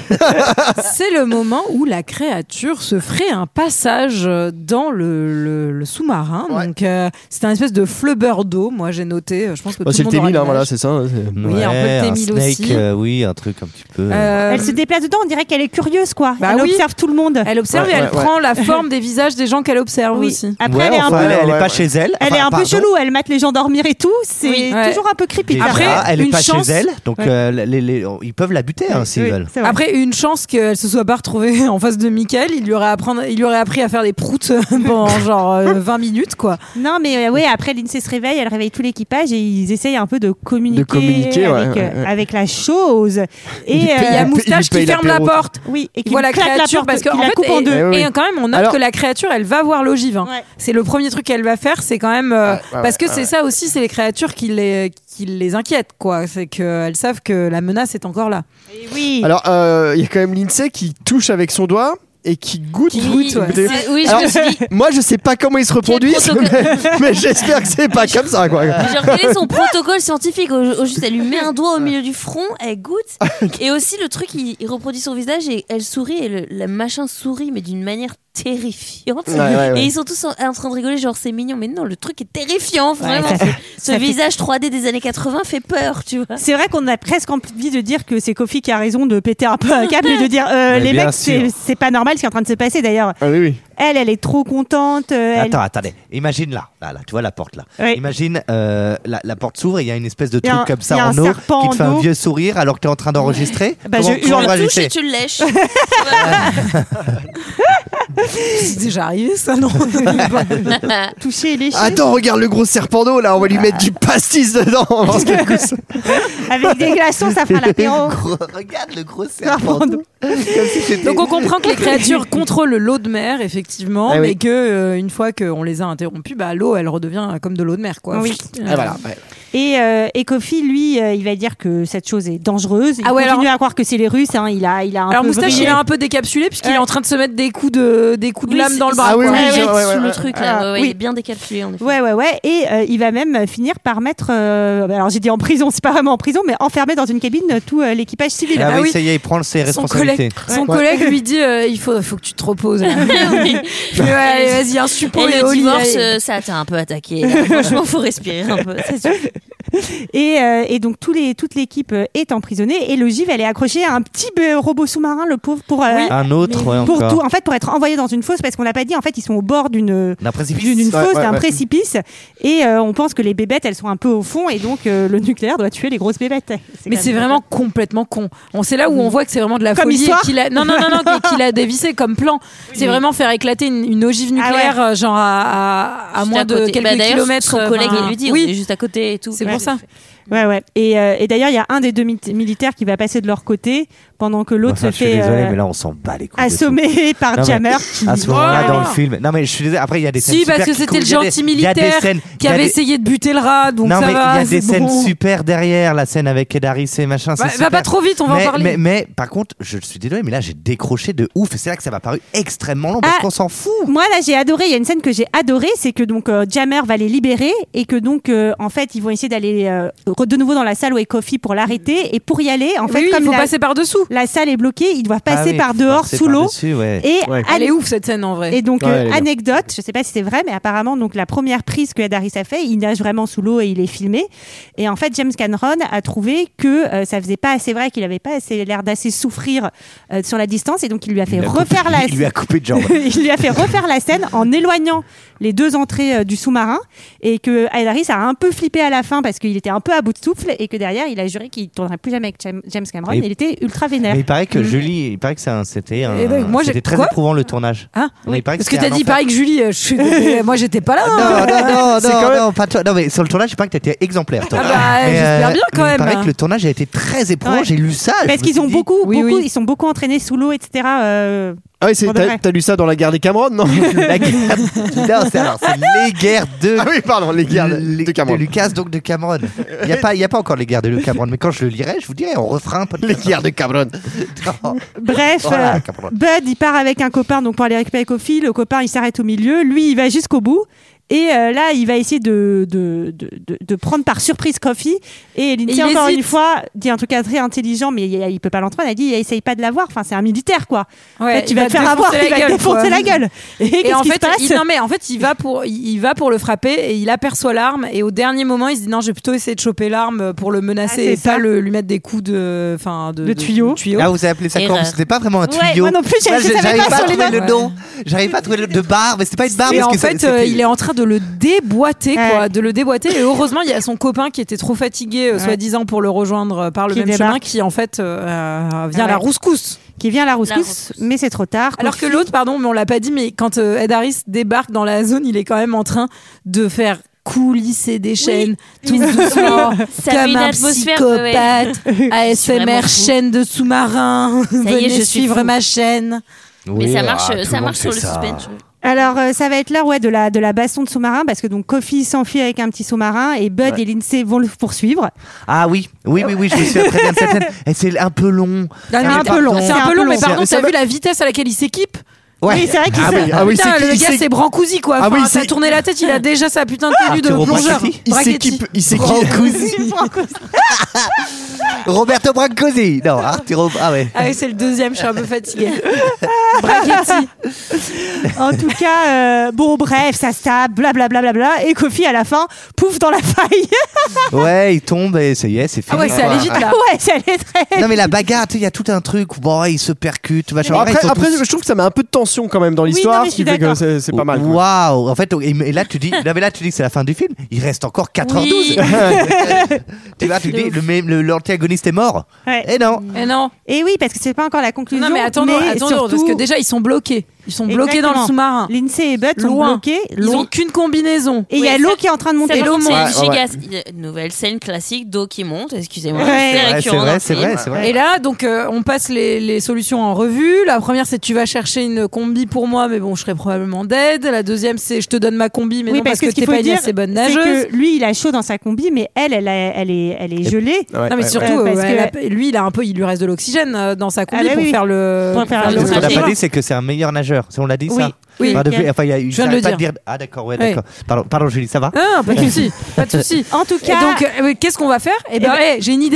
C'est le moment où la créature se ferait un passage dans le, le- le sous-marin. Ouais. Donc, euh, c'est un espèce de flubber d'eau. Moi, j'ai noté. Je pense que Bah, tout c'est le le monde aura T mille, hein, l'image. voilà, c'est ça. hein, c'est- Oui, un peu de Ouais, T mille snake, aussi. euh, oui, un truc un petit peu. Euh, Elle se déplace dedans, on dirait qu'elle est curieuse, quoi. Bah elle oui. observe tout le monde. Elle observe Ouais, et elle ouais, ouais. prend la forme des visages des gens qu'elle observe Oui. aussi. Après, Ouais, elle est un enfin, peu, elle, elle est ouais, pas ouais. chez elle. elle Enfin, est un peu pardon. chelou. Elle mate les gens dormir et tout. C'est Oui. Ouais. toujours un peu creepy. Déjà, ça. Après, elle est une pas chance- chez elle, donc Ouais. euh, les- les- ils peuvent la buter hein, s'ils Oui, veulent. c'est vrai. Après, une chance qu'elle se soit pas retrouvée en face de Michael. Il lui aurait, apprendre, il lui aurait appris à faire des proutes pendant genre euh, vingt minutes, quoi. Non, mais euh, ouais, après Lindsay se réveille, elle réveille tout l'équipage et ils essayent un peu de communiquer, De communiquer, ouais, avec, ouais, euh, ouais. avec la chose. Et Et il y a euh, il Moustache lui paye qui ferme la l'apéro. porte. oui, et Qui qui voit la claque créature porte, parce que qui en la fait, coupe en et, deux. Eh oui. et quand même on note Alors- que la créature elle va voir l'ogive. hein. Ouais. C'est le premier truc qu'elle va faire, c'est quand même euh, Ouais, ouais, parce que ouais, c'est ouais. ça aussi, c'est les créatures qui les qui les inquiètent, quoi. C'est qu'elles savent que la menace est encore là. Et oui. Alors, euh, il y a quand même Lindsay qui touche avec son doigt et qui goûte. Qui goûte, ouais. Écoutez, C'est- Oui, je Alors, me suis dit. moi, je sais pas comment ils se reproduisent, protocole mais, mais j'espère que c'est pas comme ça, quoi. Mais genre, quel est son protocole scientifique au, au juste, elle lui met un doigt au milieu du front, elle goûte. Et aussi, le truc, il, il reproduit son visage et elle sourit. Et le, le machin sourit, mais d'une manière terrifiante. Ouais, ouais, ouais. Et ils sont tous en, en train de rigoler, genre c'est mignon. Mais non, le truc est terrifiant, vraiment. ça fait- Ce ça fait- visage trois D des années quatre-vingts fait peur, tu vois. C'est vrai qu'on a presque envie de dire que c'est Kofi qui a raison de péter un peu un câble et de dire euh, Mais les bien mecs, c'est sûr. c'est pas normal ce qui est en train de se passer d'ailleurs. Ah oui, oui. Elle, elle est trop contente. euh, elle- Attends, attendez. Imagine là, là, là, tu vois la porte là. Oui. Imagine euh, la, la porte s'ouvre et il y a une espèce de Il y a truc un- comme ça il y a en un eau serpent qui te fait en un eau. vieux sourire alors que t'es en train d'enregistrer. Bah, Comment- je comment hurle on va Tu le touches enregistrer et tu le lèches. C'est déjà arrivé, ça, non? toucher et lécher Attends, regarde le gros serpent d'eau là, on va lui mettre du pastis dedans. on va voir ce qu'il goûte. avec des glaçons, ça fera l'apéro. Gros- Regarde le gros Serpent serpent. d'eau. Comme si c'était- Donc on comprend que les créatures contrôlent l'eau de mer, effectivement, Ah oui. mais que euh, une fois qu'on les a interrompues, bah, l'eau, elle redevient comme de l'eau de mer, quoi. Oui. Euh, Ah, voilà. ouais. Et, euh, et Kofi, lui, euh, il va dire que cette chose est dangereuse. Il Ah ouais, continue alors- à croire que c'est les Russes. Hein. Il a, il a un Alors peu Moustache, vrillé. il est un peu décapsulé puisqu'il Ouais. est en train de se mettre des coups de des coups de Oui, lame c'est- dans le bras. Ah oui, quoi. oui, Ouais, je- ouais, ouais, sous ouais, le ouais. truc Ah, là, ouais, ouais, oui. il est bien décalculé en effet. Ouais, ouais, ouais. Et euh, il va même finir par mettre. euh, alors j'ai dit en prison, c'est pas vraiment en prison, mais enfermé dans une cabine euh, tout euh, l'équipage civil. Ah, Ah oui, oui. ça y est, il prend ses Son responsabilités. collègue, son Ouais. collègue lui dit euh, il faut, faut que tu te reposes. là. Oui. Puis, ouais, allez, vas-y, un suppôt Et et le au lit, divorce, allez. euh, ça t'a un peu attaqué. là. Franchement, faut respirer un peu. C'est sûr. Et, euh, et donc tous les, toute l'équipe euh, est emprisonnée et l'ogive elle est accrochée à un petit euh, robot sous-marin, le pauvre, pour euh, Oui. Un autre, ouais, pour encore. tout, en fait pour être envoyé dans une fosse parce qu'on l'a pas dit. En fait ils sont au bord d'une D'un précipice. d'une d'une Ouais, fosse, ouais, d'un ouais. précipice et euh, on pense que les bébêtes elles sont un peu au fond et donc euh, le nucléaire doit tuer les grosses bébêtes. Mais quand c'est même- vraiment complètement con. On sait là où on voit que c'est vraiment de la Comme folie histoire. et qu'il a non non non non qu'il a dévissé comme plan. C'est vraiment faire éclater une, une ogive nucléaire Ah euh, genre à, à, à Juste moins à de côté. quelques Bah, d'ailleurs, kilomètres. son collègue enfin, il lui dit oui, on est juste à côté et tout. c'est Ouais. pour ça. Ouais, ouais. Et, euh, et d'ailleurs, il y a un des deux mi- militaires qui va passer de leur côté pendant que l'autre Enfin, se je suis fait désolé, euh, mais là on s'en bat les couilles. de tout. assommer par Non, mais Jammer. qui- À ce moment-là, Ouais. dans le film. Non, mais je suis désolé. Après, il y a des scènes Si super parce que qui c'était coulent. le Il y a des- gentil il y a des militaire scènes- qui il y a avait des- essayé de buter le rat donc non, ça mais il y va. a des c'est scènes bon. super derrière, la scène avec Ed Harris et machin. c'est Va, va super. pas trop vite, on va mais, en parler. Mais, mais par contre, je suis désolé, mais là j'ai décroché de ouf. Et c'est là que ça m'a paru extrêmement long parce Ah. qu'on s'en fout. Moi là j'ai adoré, il y a une scène que j'ai adorée, c'est que donc euh, Jammer va les libérer et que donc euh, en fait ils vont essayer d'aller euh, re- de nouveau dans la salle où est Coffee pour l'arrêter et pour y aller en fait Oui, comme il faut la, passer par dessous. la salle est bloquée, ils doivent passer Ah oui, par faut dehors passer sous l'eau par-dessus, ouais. et Ouais. Elle est ouf cette scène en vrai. Et donc, Ouais, euh, elle est bien. anecdote, je sais pas si c'est vrai, mais apparemment, donc la première prise que Ed Harris a fait, il nage vraiment sous l'eau et il est filmé. Et en fait, James Cameron a trouvé que euh, ça faisait pas assez vrai, qu'il avait pas assez l'air d'assez souffrir euh, sur la distance, et donc il lui a fait Il lui a refaire coupé- la. Il lui a coupé de jambe. il lui a fait refaire la scène en éloignant les deux entrées euh, du sous-marin et que Ed Harris a un peu flippé à la fin parce qu'il était un peu à bout de souffle et que derrière il a juré qu'il tournerait plus jamais avec Jam- James Cameron. Et- Il était ultra vénère. Mais il paraît Mm. que Julie, il paraît que c'est un- c'était un- Eh ben, moi, j'ai- c'était très quoi éprouvant le tournage. Hein Non, il paraît Parce que c'était t'as un dit enfer. pareil que Julie, euh, je suis moi j'étais pas là. hein. Non, non, non, C'est non, quand même- non, pas toi. Non, mais sur le tournage, je sais pas que t'étais exemplaire, toi. Ah bah, Mais, j'espère bien, quand mais même. Il paraît que le tournage a été très éprouvant. Ouais. J'ai lu ça. je Parce me qu'ils suis ont dit- beaucoup, Oui, beaucoup, oui. ils sont beaucoup entraînés sous l'eau, et cetera. euh, Ah oui, c'est- Pour de t'as vrai. t'as lu ça dans la guerre des Cameron, non? La guerre. Non, c'est alors, c'est les guerres de. Ah oui, pardon, les guerres de, les- de Cameron. Lucas, donc de Cameron. Il n'y a, pas- il y a pas encore les guerres de Luc Cameron, mais quand je le lirai, je vous dirai, on refera un podcast. Les guerres de Cameron. Non. Bref, Voilà, euh, Cameron. Bud, il part avec un copain donc pour aller récupérer Coffee. Le copain, il s'arrête au milieu. Lui, il va jusqu'au bout. Et euh, là, il va essayer de, de, de, de, de prendre par surprise Coffee. Et Lindsay, il encore hésite. une fois, dit un truc très intelligent, mais il, il peut pas l'entendre. Elle a dit, essaye pas de l'avoir. Enfin, c'est un militaire, quoi. Ouais, En fait, tu il vas va te faire te avoir, défoncer il la va te gueule, défoncer quoi. la gueule. Et, Et qu'est-ce en qui fait, se passe il, non mais en fait, il va pour, il il va pour le frapper et il aperçoit l'arme et au dernier moment, il se dit non, je vais plutôt essayer de choper l'arme pour le menacer Ah, c'est et ça. pas le, lui mettre des coups de, enfin, de, De tuyau. Ah, vous avez appelé ça Erreur. comment? C'était pas vraiment un Ouais, tuyau. moi non plus, je- Moi, je savais j'arrive pas pas à sur les trouver le notes. nom. J'arrive pas à trouver le de barre, mais c'était pas une barre. Et parce en que ça- fait, c'était- euh, il est en train de le déboîter, Ouais. quoi, de le déboîter. Et heureusement, il y a son copain qui était trop fatigué, euh, soi-disant, pour le rejoindre euh, par le Qui même débarque. chemin, qui en fait euh, euh, vient Ah à la ouais. rouscousse. Qui vient à la La rouscousse, rouscousse. mais c'est trop tard. Alors que Coffee- l'autre, pardon, mais on l'a pas dit, mais quand euh, Ed Harris débarque dans la zone, il est quand même en train de faire coulisser des chaînes tout mais- doucement, Ça met comme une un atmosphère, psychopathe. A S M Vraiment R fou. chaîne de sous-marins. y est, Venez je suis suivre fou. ma chaîne. Mais ça marche, ah, tout ça le marche monde sur le fait ça. suspense. Alors, euh, ça va être l'heure ouais, de, la, de la baston de sous-marin parce que donc Coffee s'enfuit avec un petit sous-marin et Bud Ouais. et Lindsay vont le poursuivre. Ah oui, oui, oui, oui, je me suis après bien de cette scène. Et c'est un peu long. Ah, mais un peu long, C'est un peu long, mais pardon, Ça t'as va- vu la vitesse à laquelle il s'équipe? Ouais. Oui, c'est vrai qu'il Ah se- oui, ah oui, Putain, c'est le il gars, s'é- c'est Brancusi, quoi. Ah oui, Enfin, c'est- t'as tourné la tête, il a déjà sa putain de tenue de Arturo plongeur. Brachetti. il Brachetti. s'équipe, il s'équipe. Roberto Brancosi. Non, Arturo. Ah ouais. Ah oui, c'est le deuxième, je suis un peu fatiguée. Brachetti. En tout cas, euh, bon, bref, ça se tape, blablabla, bla, bla, bla, et Coffee à la fin, pouf dans la faille. Ouais, il tombe et ça y est, c'est fini. Ah ouais, c'est quoi. allé vite là. ouais, ça allait très. Non mais la bagarre, tu sais, il y a tout un truc où bon, il se percute, machin. Bon, Après, après, ils sont après, tous- je trouve que ça met un peu de tension quand même dans non, l'histoire, mais je ce suis qui fait que d'accord. c'est c'est pas mal. quoi. Waouh. En fait, et et là tu dis, non mais là tu dis que c'est la fin du film. Il reste encore quatre heures douze. Oui. Tu vois, tu dis le même- le- l'antagoniste est mort. Ouais. Et non. Mais non. Et oui, parce que c'est pas encore la conclusion. Non, mais attendons, mais attendons, surtout, parce que déjà, ils sont bloqués. Ils sont bloqués dans le Exactement. sous-marin. Lindsay et Bud sont Loin. bloqués. Ils loin. ont qu'une combinaison. Et il y a Oui, l'eau ça- qui est en train de monter. C'est L'eau monte. Ouais, ouais, giga. ouais. Il y a une nouvelle scène classique d'eau qui monte. Excusez-moi. Ouais. C'est Ouais, c'est récurrent dans vrai, le c'est film. vrai, c'est vrai. Et là, donc, euh, on passe les, les solutions en revue. La première, c'est tu vas chercher une combi pour moi, mais bon, je serai probablement dead. La deuxième, c'est je te donne ma combi, mais Oui, non, parce, que ce qu'il t'es faut pas une dire, assez bonne c'est nageuse. que lui, il a chaud dans sa combi, mais elle, elle, a- elle est, elle est gelée. Ouais, Non mais ouais, surtout, ouais. euh, Parce elle que- a- lui, il a un peu, il lui reste de l'oxygène euh, dans sa combi Ah bah pour oui. faire le. Pour faire faire le le Ce qu'on n'a trajet. pas dit, c'est que c'est un meilleur nageur. Si on l'a dit Oui. ça. Oui. Enfin, depuis- ok. enfin, il y a eu. Je viens de le j'arrête pas dire. Ah d'accord, ouais, Oui. d'accord. Pardon, pardon, Julie, ça va? Ah, pas de souci, pas de souci. En tout Et cas, donc, euh, qu'est-ce qu'on va faire Eh ben, ben- hey, j'ai une idée.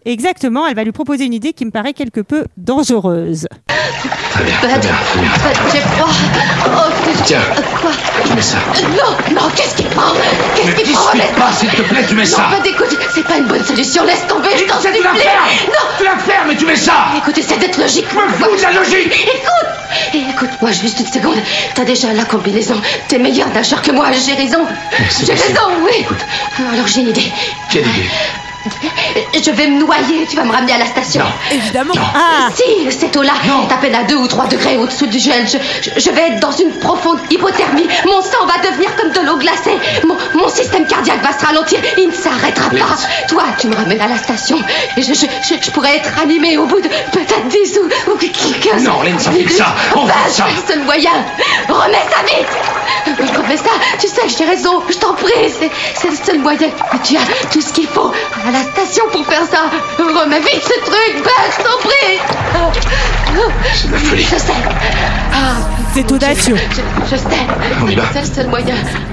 Exactement, elle va lui proposer une idée qui me paraît quelque peu dangereuse. Très bien, Bud, très bien, très bien. Bud, j'ai froid. Oh, que- Tiens. Euh, Quoi Tu mets ça. Non, non, qu'est-ce qui prend Qu'est-ce Ne qui prend dispute pas, s'il te plaît, tu mets ça. Non, Bud, écoute, c'est pas une bonne solution, laisse tomber, je t'en C'est supplie. de la ferme. Non, Tu la ferme, mais tu mets ça. écoute, essaie d'être logique. Je me fous de la logique. Écoute Et Écoute-moi juste une seconde. T'as déjà la combinaison. T'es meilleur nageur que moi, j'ai raison. c'est J'ai possible. raison, oui. Écoute. Alors j'ai une idée. Quelle idée? Je vais me noyer, tu vas me ramener à la station. Évidemment. Ah, Si, cette eau-là est à peine à deux ou trois degrés au-dessous du gel. Je, je- je vais être dans une profonde hypothermie. Mon sang va devenir comme de l'eau glacée. Mon, mon système cardiaque va se ralentir. Il ne s'arrêtera pas. Toi, tu me ramènes à la station. Et je, je, je, je pourrais être animé au bout de peut-être dix ou, ou quinze. Non, Lynn, ça fait ça. On Bah, fait ça. c'est le seul moyen. Remets ça vite. Remets ça. Tu sais que j'ai raison. Je t'en prie. C'est, c'est le seul moyen que tu as tout ce qu'il faut à la station pour faire ça. Remets vite ce truc, Bud, je t'en prie. C'est de la folie. Je sais. Ah, c'est audacieux. je, je sais. On y va. C'est le seul moyen.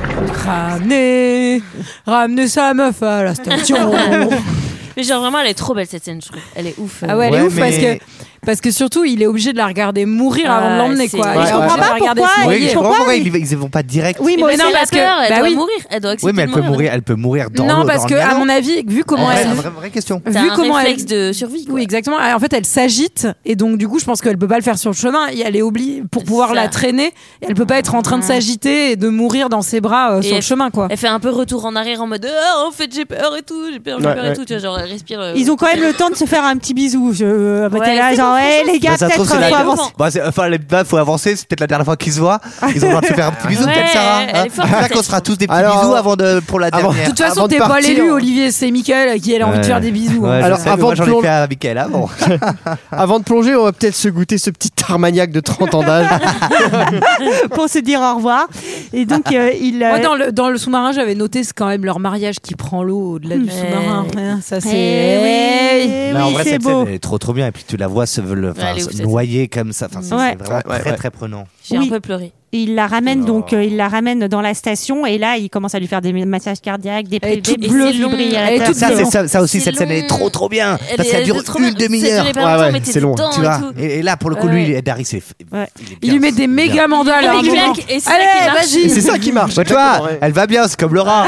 Ramener, ramener sa meuf à la station. Mais genre vraiment, elle est trop belle cette scène, je trouve. Elle est ouf. Ah ouais, elle est Ouais, ouf mais- parce que parce que surtout il est obligé de la regarder mourir avant de Ah, l'emmener c'est- quoi. Ouais, Il est ouais. obligé Je comprends de la pas regarder pourquoi se Oui, noyer. je pourquoi comprends pourquoi il- ils, ils vont pas direct. Oui, Mais moi c'est aussi. non, la parce que- peur, elle bah doit oui. mourir. Elle doit accepter Oui, mais elle de peut mourir. mourir, elle peut mourir dans Non, l'eau, parce dans que le à galon. mon avis, vu comment Ouais, elle c'est une vraie, vraie question. C'est vu un comment elle réflexe de survie. quoi. Oui, exactement. En fait, elle s'agite et donc du coup, je pense qu'elle peut pas le faire sur le chemin. Et elle est obligée pour pouvoir Ça. la traîner. Et elle peut pas être en train de s'agiter et de mourir dans ses bras euh, Et sur le elle- chemin, quoi. Elle fait un peu retour en arrière en mode ah, en fait j'ai peur et tout, j'ai peur, j'ai Ouais, peur ouais. et tout. Tu vois, genre elle respire. euh, Ils ont quand même le temps de se faire un petit bisou. Je, euh, bah, Ouais, t'es là, c'est genre, bon, ouais, franchement, les gars, Bah, ça se peut-être trouve, c'est faut la- avancer. Bah, c'est- enfin, les- bah, faut avancer, c'est peut-être la dernière fois qu'ils se voient. Ils ont le droit de se faire un petit bisou, Ouais, peut-être Sarah. elle Hein est forte, C'est là cette qu'on se fera tous des petits Alors, bisous avant de, pour la avant- dernière. De toute façon, Avant de t'es pas partir- l'élu, Olivier, c'est Mickaël qui elle a envie de Ouais. faire des bisous. Ouais, hein. je Alors, sais, mais avant moi de j'en ai plong- fait à Mickaël avant. Avant de plonger, on va peut-être se goûter ce petit Armagnac de trente ans d'âge. Pour se dire au revoir. Et donc, euh, il. euh, Moi, dans le, dans le sous-marin, j'avais noté c'est quand même leur mariage qui prend l'eau au-delà du Ouais. sous-marin. Hein, ça, c'est. Eh oui, eh Mais en oui, vrai, c'est cette beau. scène elle est trop trop bien. Et puis tu la vois se, le, enfin, elle est se ouf, cette noyer comme ça. Enfin, c'est Ouais. c'est vraiment Ouais, ouais, très ouais. très prenant. J'ai Oui. un peu pleuré. Il la ramène Oh. donc, euh, il la ramène dans la station et là, il commence à lui faire des massages cardiaques, des, Elle est des toute bleus bleue, elle est vibrillateurs. toute Ça, bleue. c'est- ça, ça aussi, C'est cette scène elle est long. trop trop bien. Elle Parce est- qu'elle elle dure est trop une bien. Ça demi-heure. durait pas Ouais, longtemps, ouais, mais t'es c'est long. dedans Tu et vois. tout. Et, et là, pour le coup, Ouais. lui, Darry, c'est. Ouais. Il lui met des méga mandales à un Il moment. claque et c'est ça Allez, qui marche. vas-y. Et c'est ça qui marche. Bah, tu vois, Ouais. elle va bien, c'est comme le rat.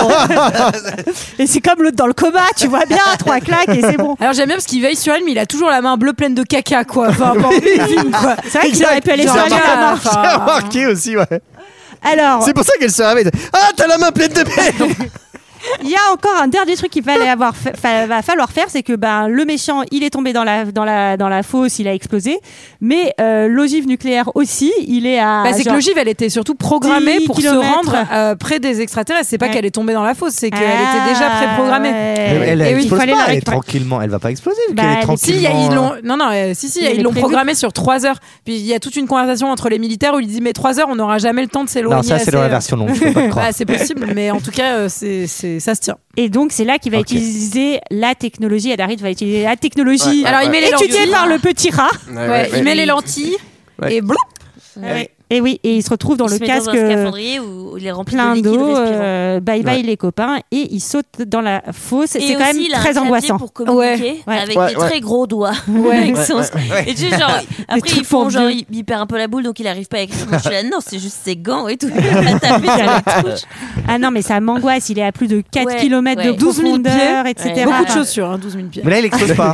Et c'est comme l'autre dans le coma, tu vois bien, trois claques et c'est bon. Alors j'aime bien parce qu'il veille sur elle, mais il a toujours la main bleue pleine de caca, quoi. Enfin, bon, quoi. C'est vrai qu'il aurait pu aller Genre, sur la caca, main. enfin, J'ai remarqué aussi, ouais. Alors, C'est pour ça qu'elle se réveille. Ah, t'as la main pleine de merde. il y a encore un dernier truc qu'il fallait avoir fa- fa- va falloir faire, c'est que ben le méchant, il est tombé dans la dans la dans la fosse, il a explosé, mais euh, l'ogive nucléaire aussi, il est à. Bah, c'est que genre- l'ogive, elle était surtout programmée dix pour se kilomètres. rendre euh, près des extraterrestres. C'est pas Ouais. qu'elle est tombée dans la fosse, c'est qu'elle Ah, était déjà préprogrammée. ouais. Elle, elle, Et oui, il explose fallait pas, la elle est récupérer. tranquillement. Elle va pas exploser vu Bah, qu'elle est elle est- Si, il y a- tranquillement. ils euh, l'ont. Non, non, euh, si, si, Il ils est l'ont prévu. programmée sur trois heures. Puis il y a toute une conversation entre les militaires où il dit mais trois heures, on n'aura jamais le temps de s'éloigner. Non, ça c'est dans la assez, euh. version longue, je peux pas te croire. Bah, c'est possible, mais en tout cas, euh, c'est, c'est, ça se tient. Et donc c'est là qu'il va Ok. utiliser la technologie. Adarit va utiliser la technologie. Ouais, Alors, il met les étudiée lentilles. par le petit rat. Ouais, il met les lentilles Ouais. et bloup. Ouais. Et oui, et il se retrouve dans Il le se met casque dans un scaphandrier où il est rempli plein de liquide d'eau. respirant. euh, bye bye Ouais. les copains, et il saute dans la fosse. Et C'est quand même aussi, il a un très clavier angoissant. pour communiquer Ouais. avec Ouais, des ouais. très gros doigts. Ouais. Avec Ouais, son- ouais, Et tu sais, genre, après trucs ils font pour genre, vieux. il, il perd un peu la boule donc il arrive pas à écrire. Moi, je suis là, non, c'est juste ses gants et tout. Il a tapé sur la touche. Ah non, mais ça m'angoisse. Il est à plus de quatre Ouais, kilomètres de ouais. douze mille profondeur, pieds. et cetera. Ouais. Beaucoup de Enfin, chaussures, hein, douze mille pieds. Mais là, il explose pas.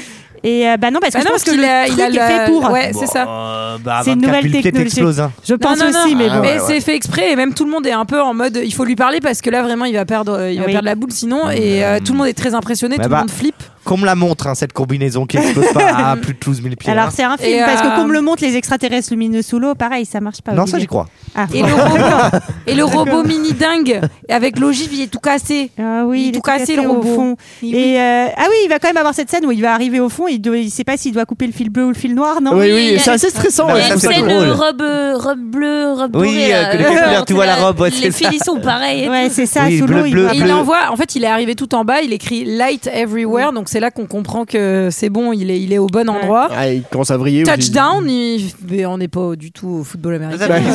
Et euh, bah non, parce que Bah je non, pense parce que qu'il le a, il truc a est fait le- pour. Ouais, c'est ça. Euh, bah, C'est une vingt-quatre nouvelle mille pieds, technologie. t'exploses, hein. Je pense non, non, aussi, non. mais bon. Mais c'est fait exprès et même tout le monde est un peu en mode il faut lui parler parce que là vraiment il va perdre euh, il va Oui. perdre la boule sinon et euh, tout le monde est très impressionné, Bah, tout bah, le monde flippe. Qu'on me la montre, hein, cette combinaison qui explose pas à plus de douze mille pieds. Alors hein. c'est un film Et, parce euh, que comme le montrent les extraterrestres lumineux sous l'eau, pareil, ça marche pas. Non, Olivier. ça j'y crois. Ah, Et le robot et le robot mini dingue avec l'ogive il est tout cassé. Ah oui, Il est il est tout tout cassé, cassé le au robot. fond. Oui. Et euh, ah oui, il va quand même avoir cette scène où il va arriver au fond. Il doit, il sait pas s'il doit couper le fil bleu ou le fil noir, non Oui, il oui, y a- c'est assez stressant. Il y Il ouais, y a a je une trouve ça scène drôle. euh, robe, euh, robe bleue, robe Oui, dorée. euh, là. que les couleurs, tu vois la robe, ouais, Les c'est fils, ils sont pareils. et Ouais, tout. c'est ça. Oui, sous bleu, l'eau, il bleu, voit- Et il bleu. envoie en fait il est arrivé tout en bas, il écrit light everywhere donc c'est là qu'on comprend que c'est bon, il est il est au bon endroit. Ah, il commence à vriller. aussi. Touchdown, il- mais on n'est pas du tout au football américain. Il suffit, il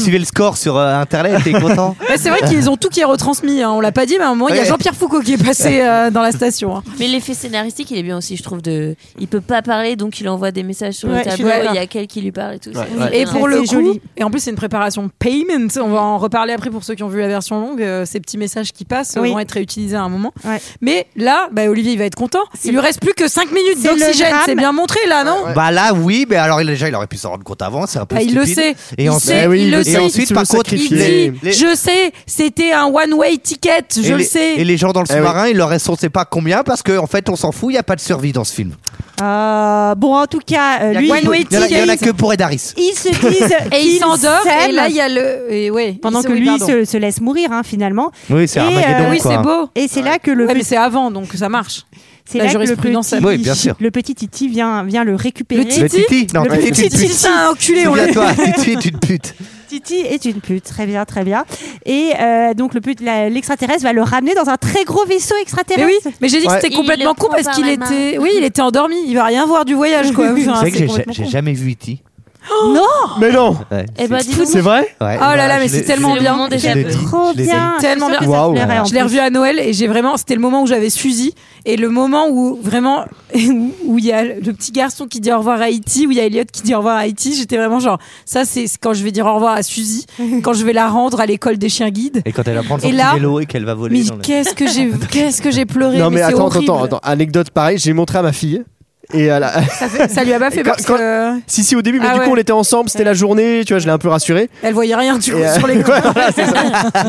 suivais le score sur euh, internet, t'es content. Ouais, c'est vrai qu'ils ont tout qui est retransmis. Hein. On l'a pas dit, mais à un moment, il y a Ouais. Jean-Pierre Foucault qui est passé euh, dans la station. Hein. Mais l'effet scénaristique, il est bien aussi, je trouve. De... Il peut pas parler, donc il envoie des messages sur Ouais, le je suis tableau. d'accord. Il y a quelqu'un qui lui parle et tout. Ouais, c'est- ouais. c'est Et bien. pour le c'est coup, joli. et en plus c'est une préparation payment, on va en reparler après pour ceux qui ont vu la version longue, euh, ces petits messages qui passent euh, Oui. vont être réutilisés à un moment. Ouais. Mais là, bah, Olivier il va être content, il lui reste plus que cinq minutes c'est le d'oxygène, drame. c'est bien montré là, non? Bah là, oui, mais alors il- déjà, il aurait pu s'en rendre compte avant, c'est un peu Bah, il stupide. le sait. Et Il ensuite, sait, Eh oui, il il le le sait. et ensuite, il par veut contre, Il sacrifier. les- dit, les- je sais, c'était un one-way ticket, je et le les- sais. Et les gens dans le Eh oui. sous-marin, il leur reste on sait pas combien parce qu'en en fait, on s'en fout, il n'y a pas de survie dans ce film. Euh, bon, en tout cas, euh, Il y a lui, que- One way il y en a- il y en a ticket. que pour Edaris. ils se disent Et il qu'ils s'endort, et s'aiment là il y a le. Et ouais, pendant il se- que oui, lui pardon. se, se laisse mourir, hein, finalement. Oui, c'est Et, Armageddon. euh, Oui, quoi. c'est beau. Et c'est là que le Ouais, mais petit- c'est avant, donc ça marche. c'est la là que le jurisprudence, petit, ça- Oui, bien sûr. le petit Titi vient, vient le récupérer. Le Le Titi Non, Le Titi, petit est une Titi, pute. C'est un enculé, on l'a Souviens-toi, Titi est une pute. Titi est une pute, très bien, très bien. Et euh, donc le pute, la- l'extraterrestre va le ramener dans un très gros vaisseau Mais extraterrestre. oui, mais j'ai dit que Ouais. c'était Il complètement le con prend parce par qu'il la était, oui, il était endormi. Il va rien voir du voyage, quoi. Enfin, C'est vrai que j'ai- complètement j'ai con. jamais vu E T. Non, Mais non, Ouais. Eh bah, dis donc. c'est vrai. Ouais, Oh là bah, là, mais je c'est l'ai- tellement je l'ai- bien. Le moment je déjà l'ai vu. dit, trop je l'ai dit. bien. Tellement Je suis sûre bien. que ça te Waouh. plairait, en Je l'ai plus. revu à Noël et j'ai vraiment, c'était le moment où j'avais Suzy et le moment où vraiment où où il y a le petit garçon qui dit au revoir à Haïti, où il y a Elliot qui dit au revoir à Haïti. J'étais vraiment genre ça c'est quand je vais dire au revoir à Suzy, quand je vais la rendre à l'école des chiens guides. Et quand elle va prendre son Et petit là- vélo et qu'elle va voler. Mais dans le- qu'est-ce que j'ai qu'est-ce que j'ai pleuré. Non mais, c'est attends, horrible. attends, attends, anecdote pareille, j'ai montré à ma fille. Et elle a- Ça, fait- ça lui a pas fait Quand- parce quand- que si si au début, mais Ah du ouais. coup on était ensemble, c'était la journée, tu vois, je l'ai un peu rassuré. elle voyait rien du coup Et, euh, sur les ouais, voilà, c'est ça.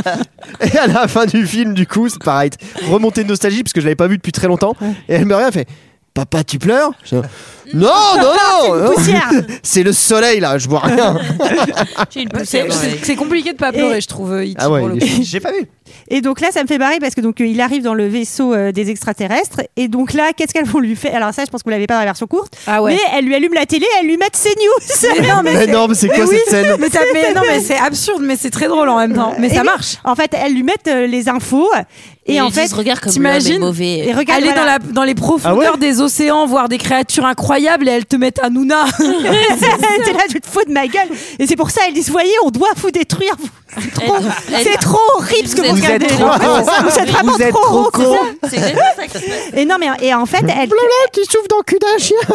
Et à la fin du film, du coup, c'est pareil, remontée de nostalgie parce que je l'avais pas vu depuis très longtemps. Et elle me regarde, elle fait Papa, tu pleures Je- Non, non, non, non. poussière. C'est le soleil là, je vois rien. J'ai une C'est- poussière dans C'est l'œil. c'est compliqué de pas pleurer, je trouve. E T Ah ouais, pour le il coup. est- J'ai pas vu. Et donc là, ça me fait marrer parce que donc euh, il arrive dans le vaisseau euh, des extraterrestres. Et donc là, qu'est-ce qu'elles vont lui faire? Alors ça, je pense que vous l'avez pas dans la version courte. Ah ouais. Mais elle lui allume la télé, elle lui met CNews. Mais non, mais Mais c'est- non, mais c'est quoi oui, cette scène mais, ça- mais non, mais c'est absurde, mais c'est très drôle en même temps. Mais Et ça oui, marche. En fait, elle lui met euh, les infos. Et, Et en ils fait, disent, regarde comme t'imagines l'homme est mauvais. et regarde, Aller voilà. dans, la, dans les profondeurs Ah ouais des océans, voir des créatures incroyables et elles te mettent un Nouna. T'es là, tu te fous de ma gueule. Et c'est pour ça, elles disent, voyez, on doit vous détruire. C'est trop, Elle- elle- c'est trop horrible ce que vous, Vous êtes regardez. trop là. cons. C'est ça, Vous êtes vraiment Vous êtes trop, trop cons, c'est cons. ça. C'est exactement ça qui se passe. Et non, mais et en fait, elle, qui souffle dans le cul d'un chien.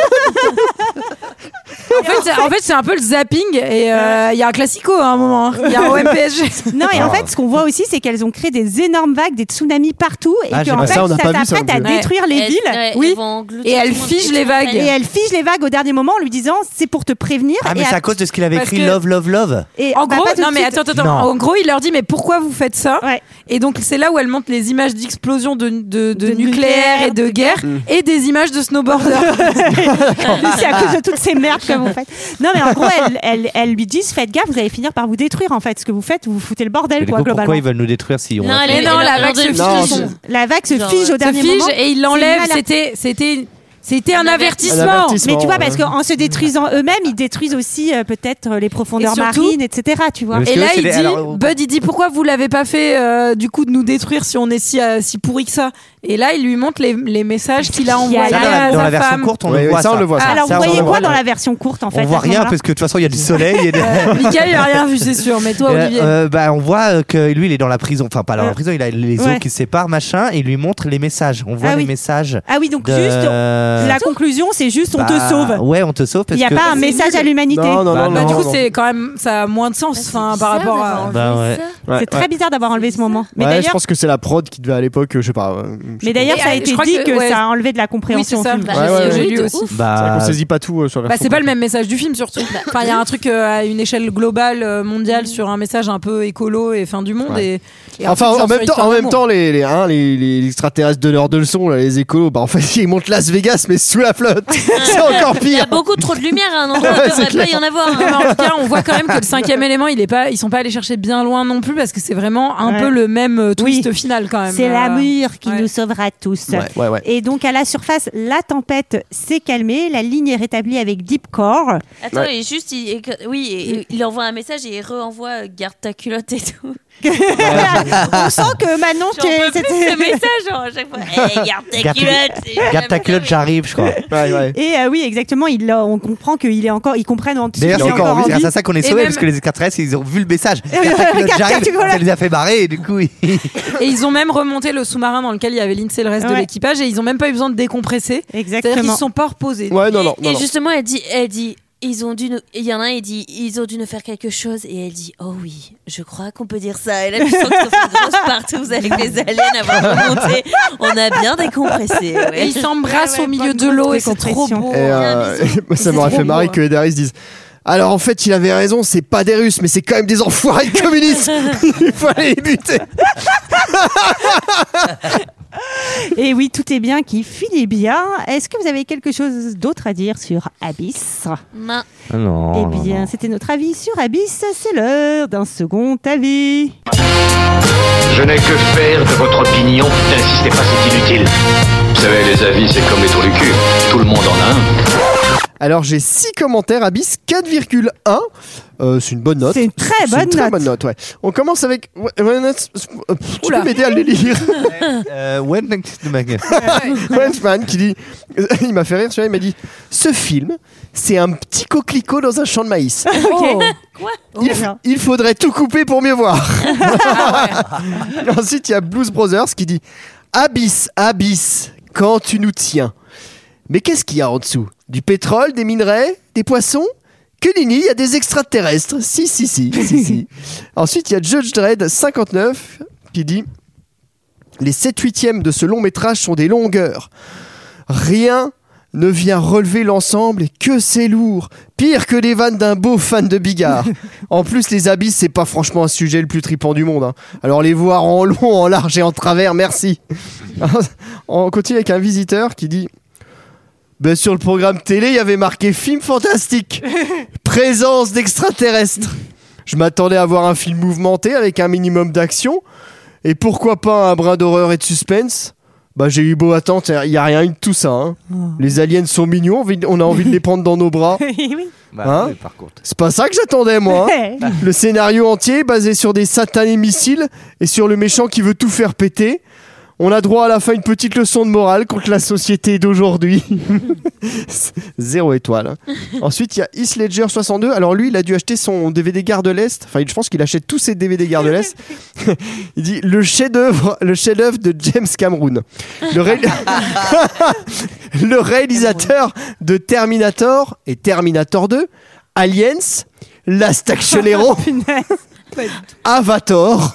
En fait, c'est- en fait, c'est un peu le zapping et euh, il y a un classico à un moment. hein. Il y a un O M P S G. non, et en fait, ce qu'on voit aussi, c'est qu'elles ont créé des énormes vagues, des tsunamis partout, et Ah, que j'ai en pas fait, ça, on n'a ça pas vu ça s'apprête non à plus. détruire les Elles- villes. ouais, oui. elles vont engloutir Et elles tout le monde, figent tout les le monde. vagues. Et elle fige les vagues au dernier moment en lui disant c'est pour te prévenir. Ah, mais et c'est à à- cause de ce qu'il avait Parce écrit que- Love, Love, Love. et- En bah, gros, pas tout de non mais suite. attends, attends, Non. en gros, il leur dit mais pourquoi vous faites ça? Ouais. Et donc c'est là où elle montre les images d'explosion de, de, de De nucléaire et de guerre et des images de snowboarder. c'est à cause de toutes ces merdes que vous faites. Non, mais en gros, elles, elles, elles lui disent faites gaffe, vous allez finir par vous détruire en fait. Ce que vous faites, vous vous foutez le bordel, Mais du quoi, coup, globalement. pourquoi ils veulent nous détruire si on. Non, a elle fait- est- Mais non, elle la leur vague donne se une Non, fige. c'est- La vague se Genre, fige au Se dernier fige moment. et il C'est l'enlève. une alerte. C'était, c'était, c'était un Un avertissement. Un avertissement. Mais tu vois, ouais. parce qu'en se détruisant eux-mêmes, ils détruisent aussi euh, peut-être les profondeurs Et surtout- marines, et cetera. Tu vois. Parce Et que là, eux, c'est il des- dit, alors, Bud, il dit pourquoi vous l'avez pas fait euh, du coup de nous détruire si on est si, euh, si pourri que ça. Et là, il lui montre les, les messages qu'il a envoyés Ça, Ça, dans la, à dans sa la version femme. courte, on Ouais, le ouais, voit. ça, on le voit, ça. Alors, Ça, vous on voyez le quoi voit. dans la version courte en fait On voit à ce rien moment-là parce que de toute façon il y a du soleil. et des- Euh, Michael, il a rien vu, c'est sûr. Mais toi, Euh, Olivier. euh, bah, on voit euh, que lui il est dans la prison, enfin pas dans la Ouais. prison, il a les Ouais. os qui se séparent machin et il lui montre les messages. On voit Ah les oui. messages. Ah oui, donc de- juste la conclusion, c'est juste on te Bah, sauve. Ouais, on te sauve Il parce n'y a que. pas un message à l'humanité. Non, non, Bah, non, Bah, non, du coup, non. c'est quand même, ça a moins de sens enfin, par rapport à. Bah, ouais. Ouais, C'est ouais. très bizarre d'avoir enlevé ce moment. Mais Ouais, je d'ailleurs, pense que c'est la prod qui devait à l'époque, je sais pas. euh, je sais mais pas. d'ailleurs, Et, ça a euh, été je crois dit que- que, ouais. ça a enlevé de la Oui, compréhension. c'est ça. au film. Bah, Ouais, c'est ouais, ce que ouais. j'ai J'ai lu lu aussi. aussi. C'est vrai Bah, qu'on saisit pas tout euh, sur la Bah, version c'est pas le courte. même message du film surtout. Enfin, il y a un truc euh, à une échelle globale, euh, mondiale, sur un message un peu écolo et fin du monde. Ouais. Et, et un Enfin, truc genre en même sur temps, l'histoire en même d'amour. temps, les, les, hein, les, les extraterrestres donneurs de leçons, là, les écolos, bah en fait, ils montent Las Vegas, mais sous la flotte. C'est encore Il y a pire. beaucoup trop de lumière à un endroit où Ouais, il c'est devrait pas y en avoir. Mais hein. en tout cas, on voit quand même que le cinquième élément, il est pas, ils sont pas allés chercher bien loin non plus parce que c'est vraiment un Ouais. peu le même euh, twist Oui. final quand même. C'est Euh, l'amour qui ouais. nous sauvera tous. Ouais, ouais, ouais. Et donc à la surface, la tempête s'est calmée, la ligne est rétablie avec Deep Core. Attends, Ouais. et juste, il, et que- oui, et- et il envoie un message et il re-envoie euh, garde ta culotte et tout. On sent que Manon, J'en tu es- peux plus c'était- ce message genre, à chaque fois. Hey, garde ta Garde- culotte. Et Garde ta culotte, j'arrive, je crois. Ouais, ouais. Et euh, oui, exactement. Il l'a- on comprend qu'il est encore, ils comprennent en dessous. D'ailleurs, qu'il c'est est encore encore en vie. c'est grâce à ça qu'on est Et sauvés, même- parce que les extraterrestres, ils ont vu le message. oui, Garde ta culotte, garde ta j'arrive. culotte. Ça les a fait barrer, et du coup, ils- Et ils ont même remonté le sous-marin dans lequel il y avait Lindsay et le reste de Ouais. l'équipage et ils ont même pas eu besoin de décompresser. C'est-à-dire qu'ils Exactement. ne sont pas reposés. Ouais, non, non, Et non, non. justement, elle dit, elle dit, ils ont dû nous... Il y en a un, il dit, ils ont dû nous faire quelque chose. Et elle dit, oh oui, je crois qu'on peut dire ça. Et là, tu sens que ça fait une grosse partouze avec les aliens avant de remonter. On a bien décompressé. Et Ouais. ils s'embrassent Ouais, ouais, au milieu pas de de l'eau grosse et c'est trop décompression. beau. Et euh, un bisou. moi, ça C'est m'aurait trop fait marrer beau, que Daenerys dise. Alors en fait, il avait raison, c'est pas des Russes, mais c'est quand même des enfoirés de communistes. Il faut aller les buter. Et oui, tout est bien qui finit bien. Est-ce que vous avez quelque chose d'autre à dire sur Abyss? Non. Ah non, Eh non, bien, non. c'était notre avis sur Abyss. C'est l'heure d'un second avis. Je n'ai que faire de votre opinion. N'insistez pas, c'est inutile. Vous savez, les avis, c'est comme les trous du cul. Tout le monde en a un. Alors j'ai six commentaires, Abyss quatre virgule un. Euh, c'est une bonne note. C'est une très C'est bonne une très note. bonne note, ouais. On commence avec. ouais, ouais, note- euh, Tu Oula. peux m'aider à le lire. Euh, ouais, mec, mec. Wentman qui dit. Il m'a fait rire, celui-là, il m'a dit ce film, c'est un petit coquelicot dans un champ de maïs. Oh. Il, f- il faudrait tout couper pour mieux voir. Ensuite, il y a Blues Brothers qui dit Abyss, Abyss, quand tu nous tiens. Mais qu'est-ce qu'il y a en dessous? Du pétrole, des minerais, des poissons? Que nenni, il y a des extraterrestres. Si, si, si, si, si. Ensuite, il y a Judge Dredd cinquante-neuf qui dit les sept huitièmes de ce long métrage sont des longueurs. Rien ne vient relever l'ensemble et que c'est lourd. Pire que les vannes d'un beau fan de Bigard. En plus, les abysses, c'est pas franchement un sujet le plus tripant du monde. hein. Alors les voir en long, en large et en travers, merci. On continue avec un visiteur qui dit ben, sur le programme télé, il y avait marqué film fantastique. Présence d'extraterrestres. Je m'attendais à voir un film mouvementé avec un minimum d'action. Et pourquoi pas un brin d'horreur et de suspense? Bah j'ai eu beau attendre, il n'y a rien eu de tout ça. hein. Les aliens sont mignons, on a envie de les prendre dans nos bras. Oui. Bah, Hein oui, par contre. C'est pas ça que j'attendais moi. hein. Le scénario entier basé sur des satanés missiles et sur le méchant qui veut tout faire péter. On a droit à la fin une petite leçon de morale contre la société d'aujourd'hui. Zéro étoile. hein. Ensuite, il y a Heath Ledger soixante-deux. Alors lui, il a dû acheter son D V D Gare de l'Est. Enfin, je pense qu'il achète tous ses D V D Gare de l'Est. Il dit le chef-d'œuvre, le chef-d'œuvre de James Cameron. Le, ré- le réalisateur de Terminator et Terminator deux, Aliens, Last Action Hero, Avatar.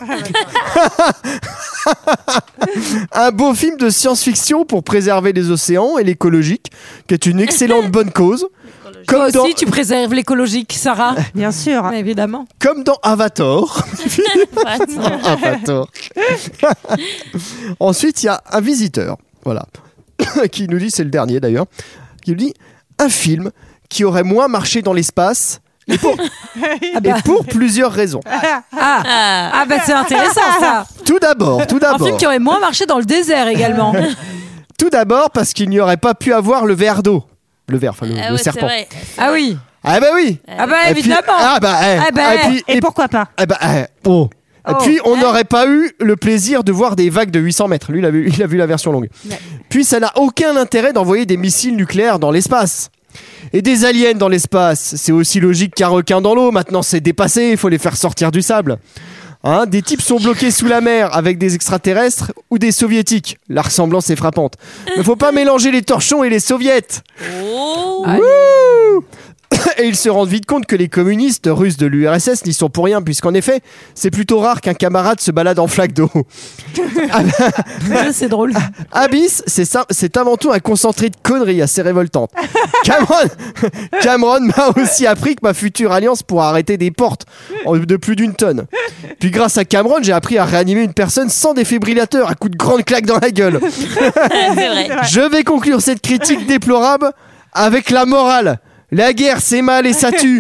Un beau film de science-fiction pour préserver les océans et l'écologique, qui est une excellente bonne cause. Toi Comme aussi, dans, tu préserves l'écologique, Sarah. Bien sûr. Mais évidemment. comme dans Avatar. Avatar. Ensuite, il y a un visiteur, voilà, qui nous dit, c'est le dernier d'ailleurs, qui nous dit un film qui aurait moins marché dans l'espace. Et pour, et pour plusieurs raisons. Ah, ah bah c'est intéressant ça. Tout d'abord, tout Un d'abord. film qui aurait moins marché dans le désert également. Tout d'abord parce qu'il n'y aurait pas pu avoir le verre d'eau. Le verre, enfin le, Ah le ouais, c'est serpent. vrai. Ah oui. Ah bah oui. Ah bah Et puis- évidemment. ah bah, eh, Ah bah, et puis, Et pourquoi pas? eh bah, eh, oh. Et Oh. puis on Hein n'aurait pas eu le plaisir de voir des vagues de huit cents mètres. Lui, il a vu, il a vu la version longue. Puis ça n'a aucun intérêt d'envoyer des missiles nucléaires dans l'espace. Et des aliens dans l'espace, c'est aussi logique qu'un requin dans l'eau. Maintenant, c'est dépassé, il faut les faire sortir du sable. Hein, des types sont bloqués sous la mer avec des extraterrestres ou des soviétiques. La ressemblance est frappante. Mais faut pas mélanger les torchons et les soviets. Oh. Wouh Et ils se rendent vite compte que les communistes russes de l'U R S S n'y sont pour rien, puisqu'en effet, c'est plutôt rare qu'un camarade se balade en flaque d'eau. C'est drôle. Abyss, c'est ça, c'est avant tout un concentré de conneries assez révoltantes. Cameron, Cameron m'a aussi appris que ma future alliance pourra arrêter des portes en- de plus d'une tonne. Puis grâce à Cameron, j'ai appris à réanimer une personne sans défibrillateur à coups de grandes claques dans la gueule. C'est vrai. Je vais conclure cette critique déplorable avec la morale. La guerre, c'est mal et ça tue.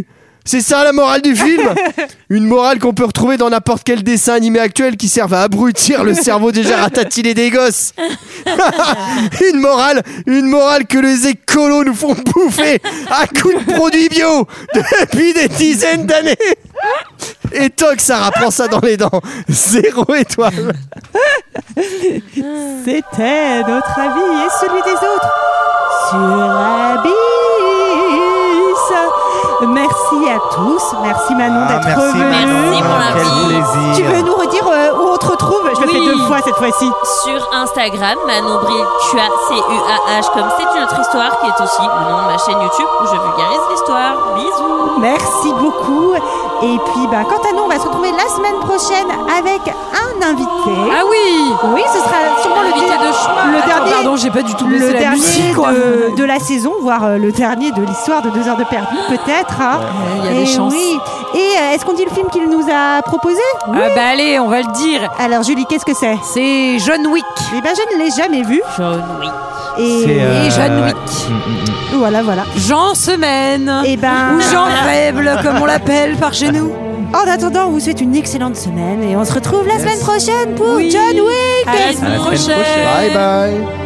C'est ça la morale du film. Une morale qu'on peut retrouver dans n'importe quel dessin animé actuel qui serve à abrutir le cerveau déjà ratatiné des gosses. Une morale, une morale que les écolos nous font bouffer à coups de produits bio depuis des dizaines d'années. Et toc, Sarah, prends ça dans les dents. Zéro étoile. C'était notre avis et celui des autres sur Abyss. Merci à tous. Merci Manon Ah, d'être merci, revenue. Merci pour Quel l'invite. plaisir. Tu veux nous redire euh, où on te retrouve? Je le Oui. fais deux fois cette fois-ci. Sur Instagram, Manon Bril, Q A C U A H comme c'est une autre histoire, qui est aussi le nom de ma chaîne YouTube où je vulgarise l'histoire. Bisous. Merci beaucoup. Et puis, bah, quant à nous, on va se retrouver la semaine prochaine avec un invité. Ah oui. Oui, ce sera sûrement le, Invité de choix. le Attends, dernier. pardon, j'ai pas du tout baissé le la dernier musique, quoi. de, de la saison, voire euh, le dernier de l'histoire de deux heures de perdu, peut-être. hein. Il y a Et des chances. oui. Et euh, est-ce qu'on dit le film qu'il nous a proposé? Ah bah allez, on va le dire. Alors Julie, qu'est-ce que c'est? C'est John Wick. Eh ben, je ne l'ai jamais vu. John Wick. Et, C'est, euh, Et John ouais. Wick. Mm, mm, mm. voilà, voilà. Jean Semaine. Et ben, Ou Jean Faible, comme on l'appelle par chez nous. en attendant, on vous souhaite une excellente semaine et on se retrouve la semaine prochaine pour Oui. John Wick. À la semaine À la semaine prochaine. prochaine. Bye bye.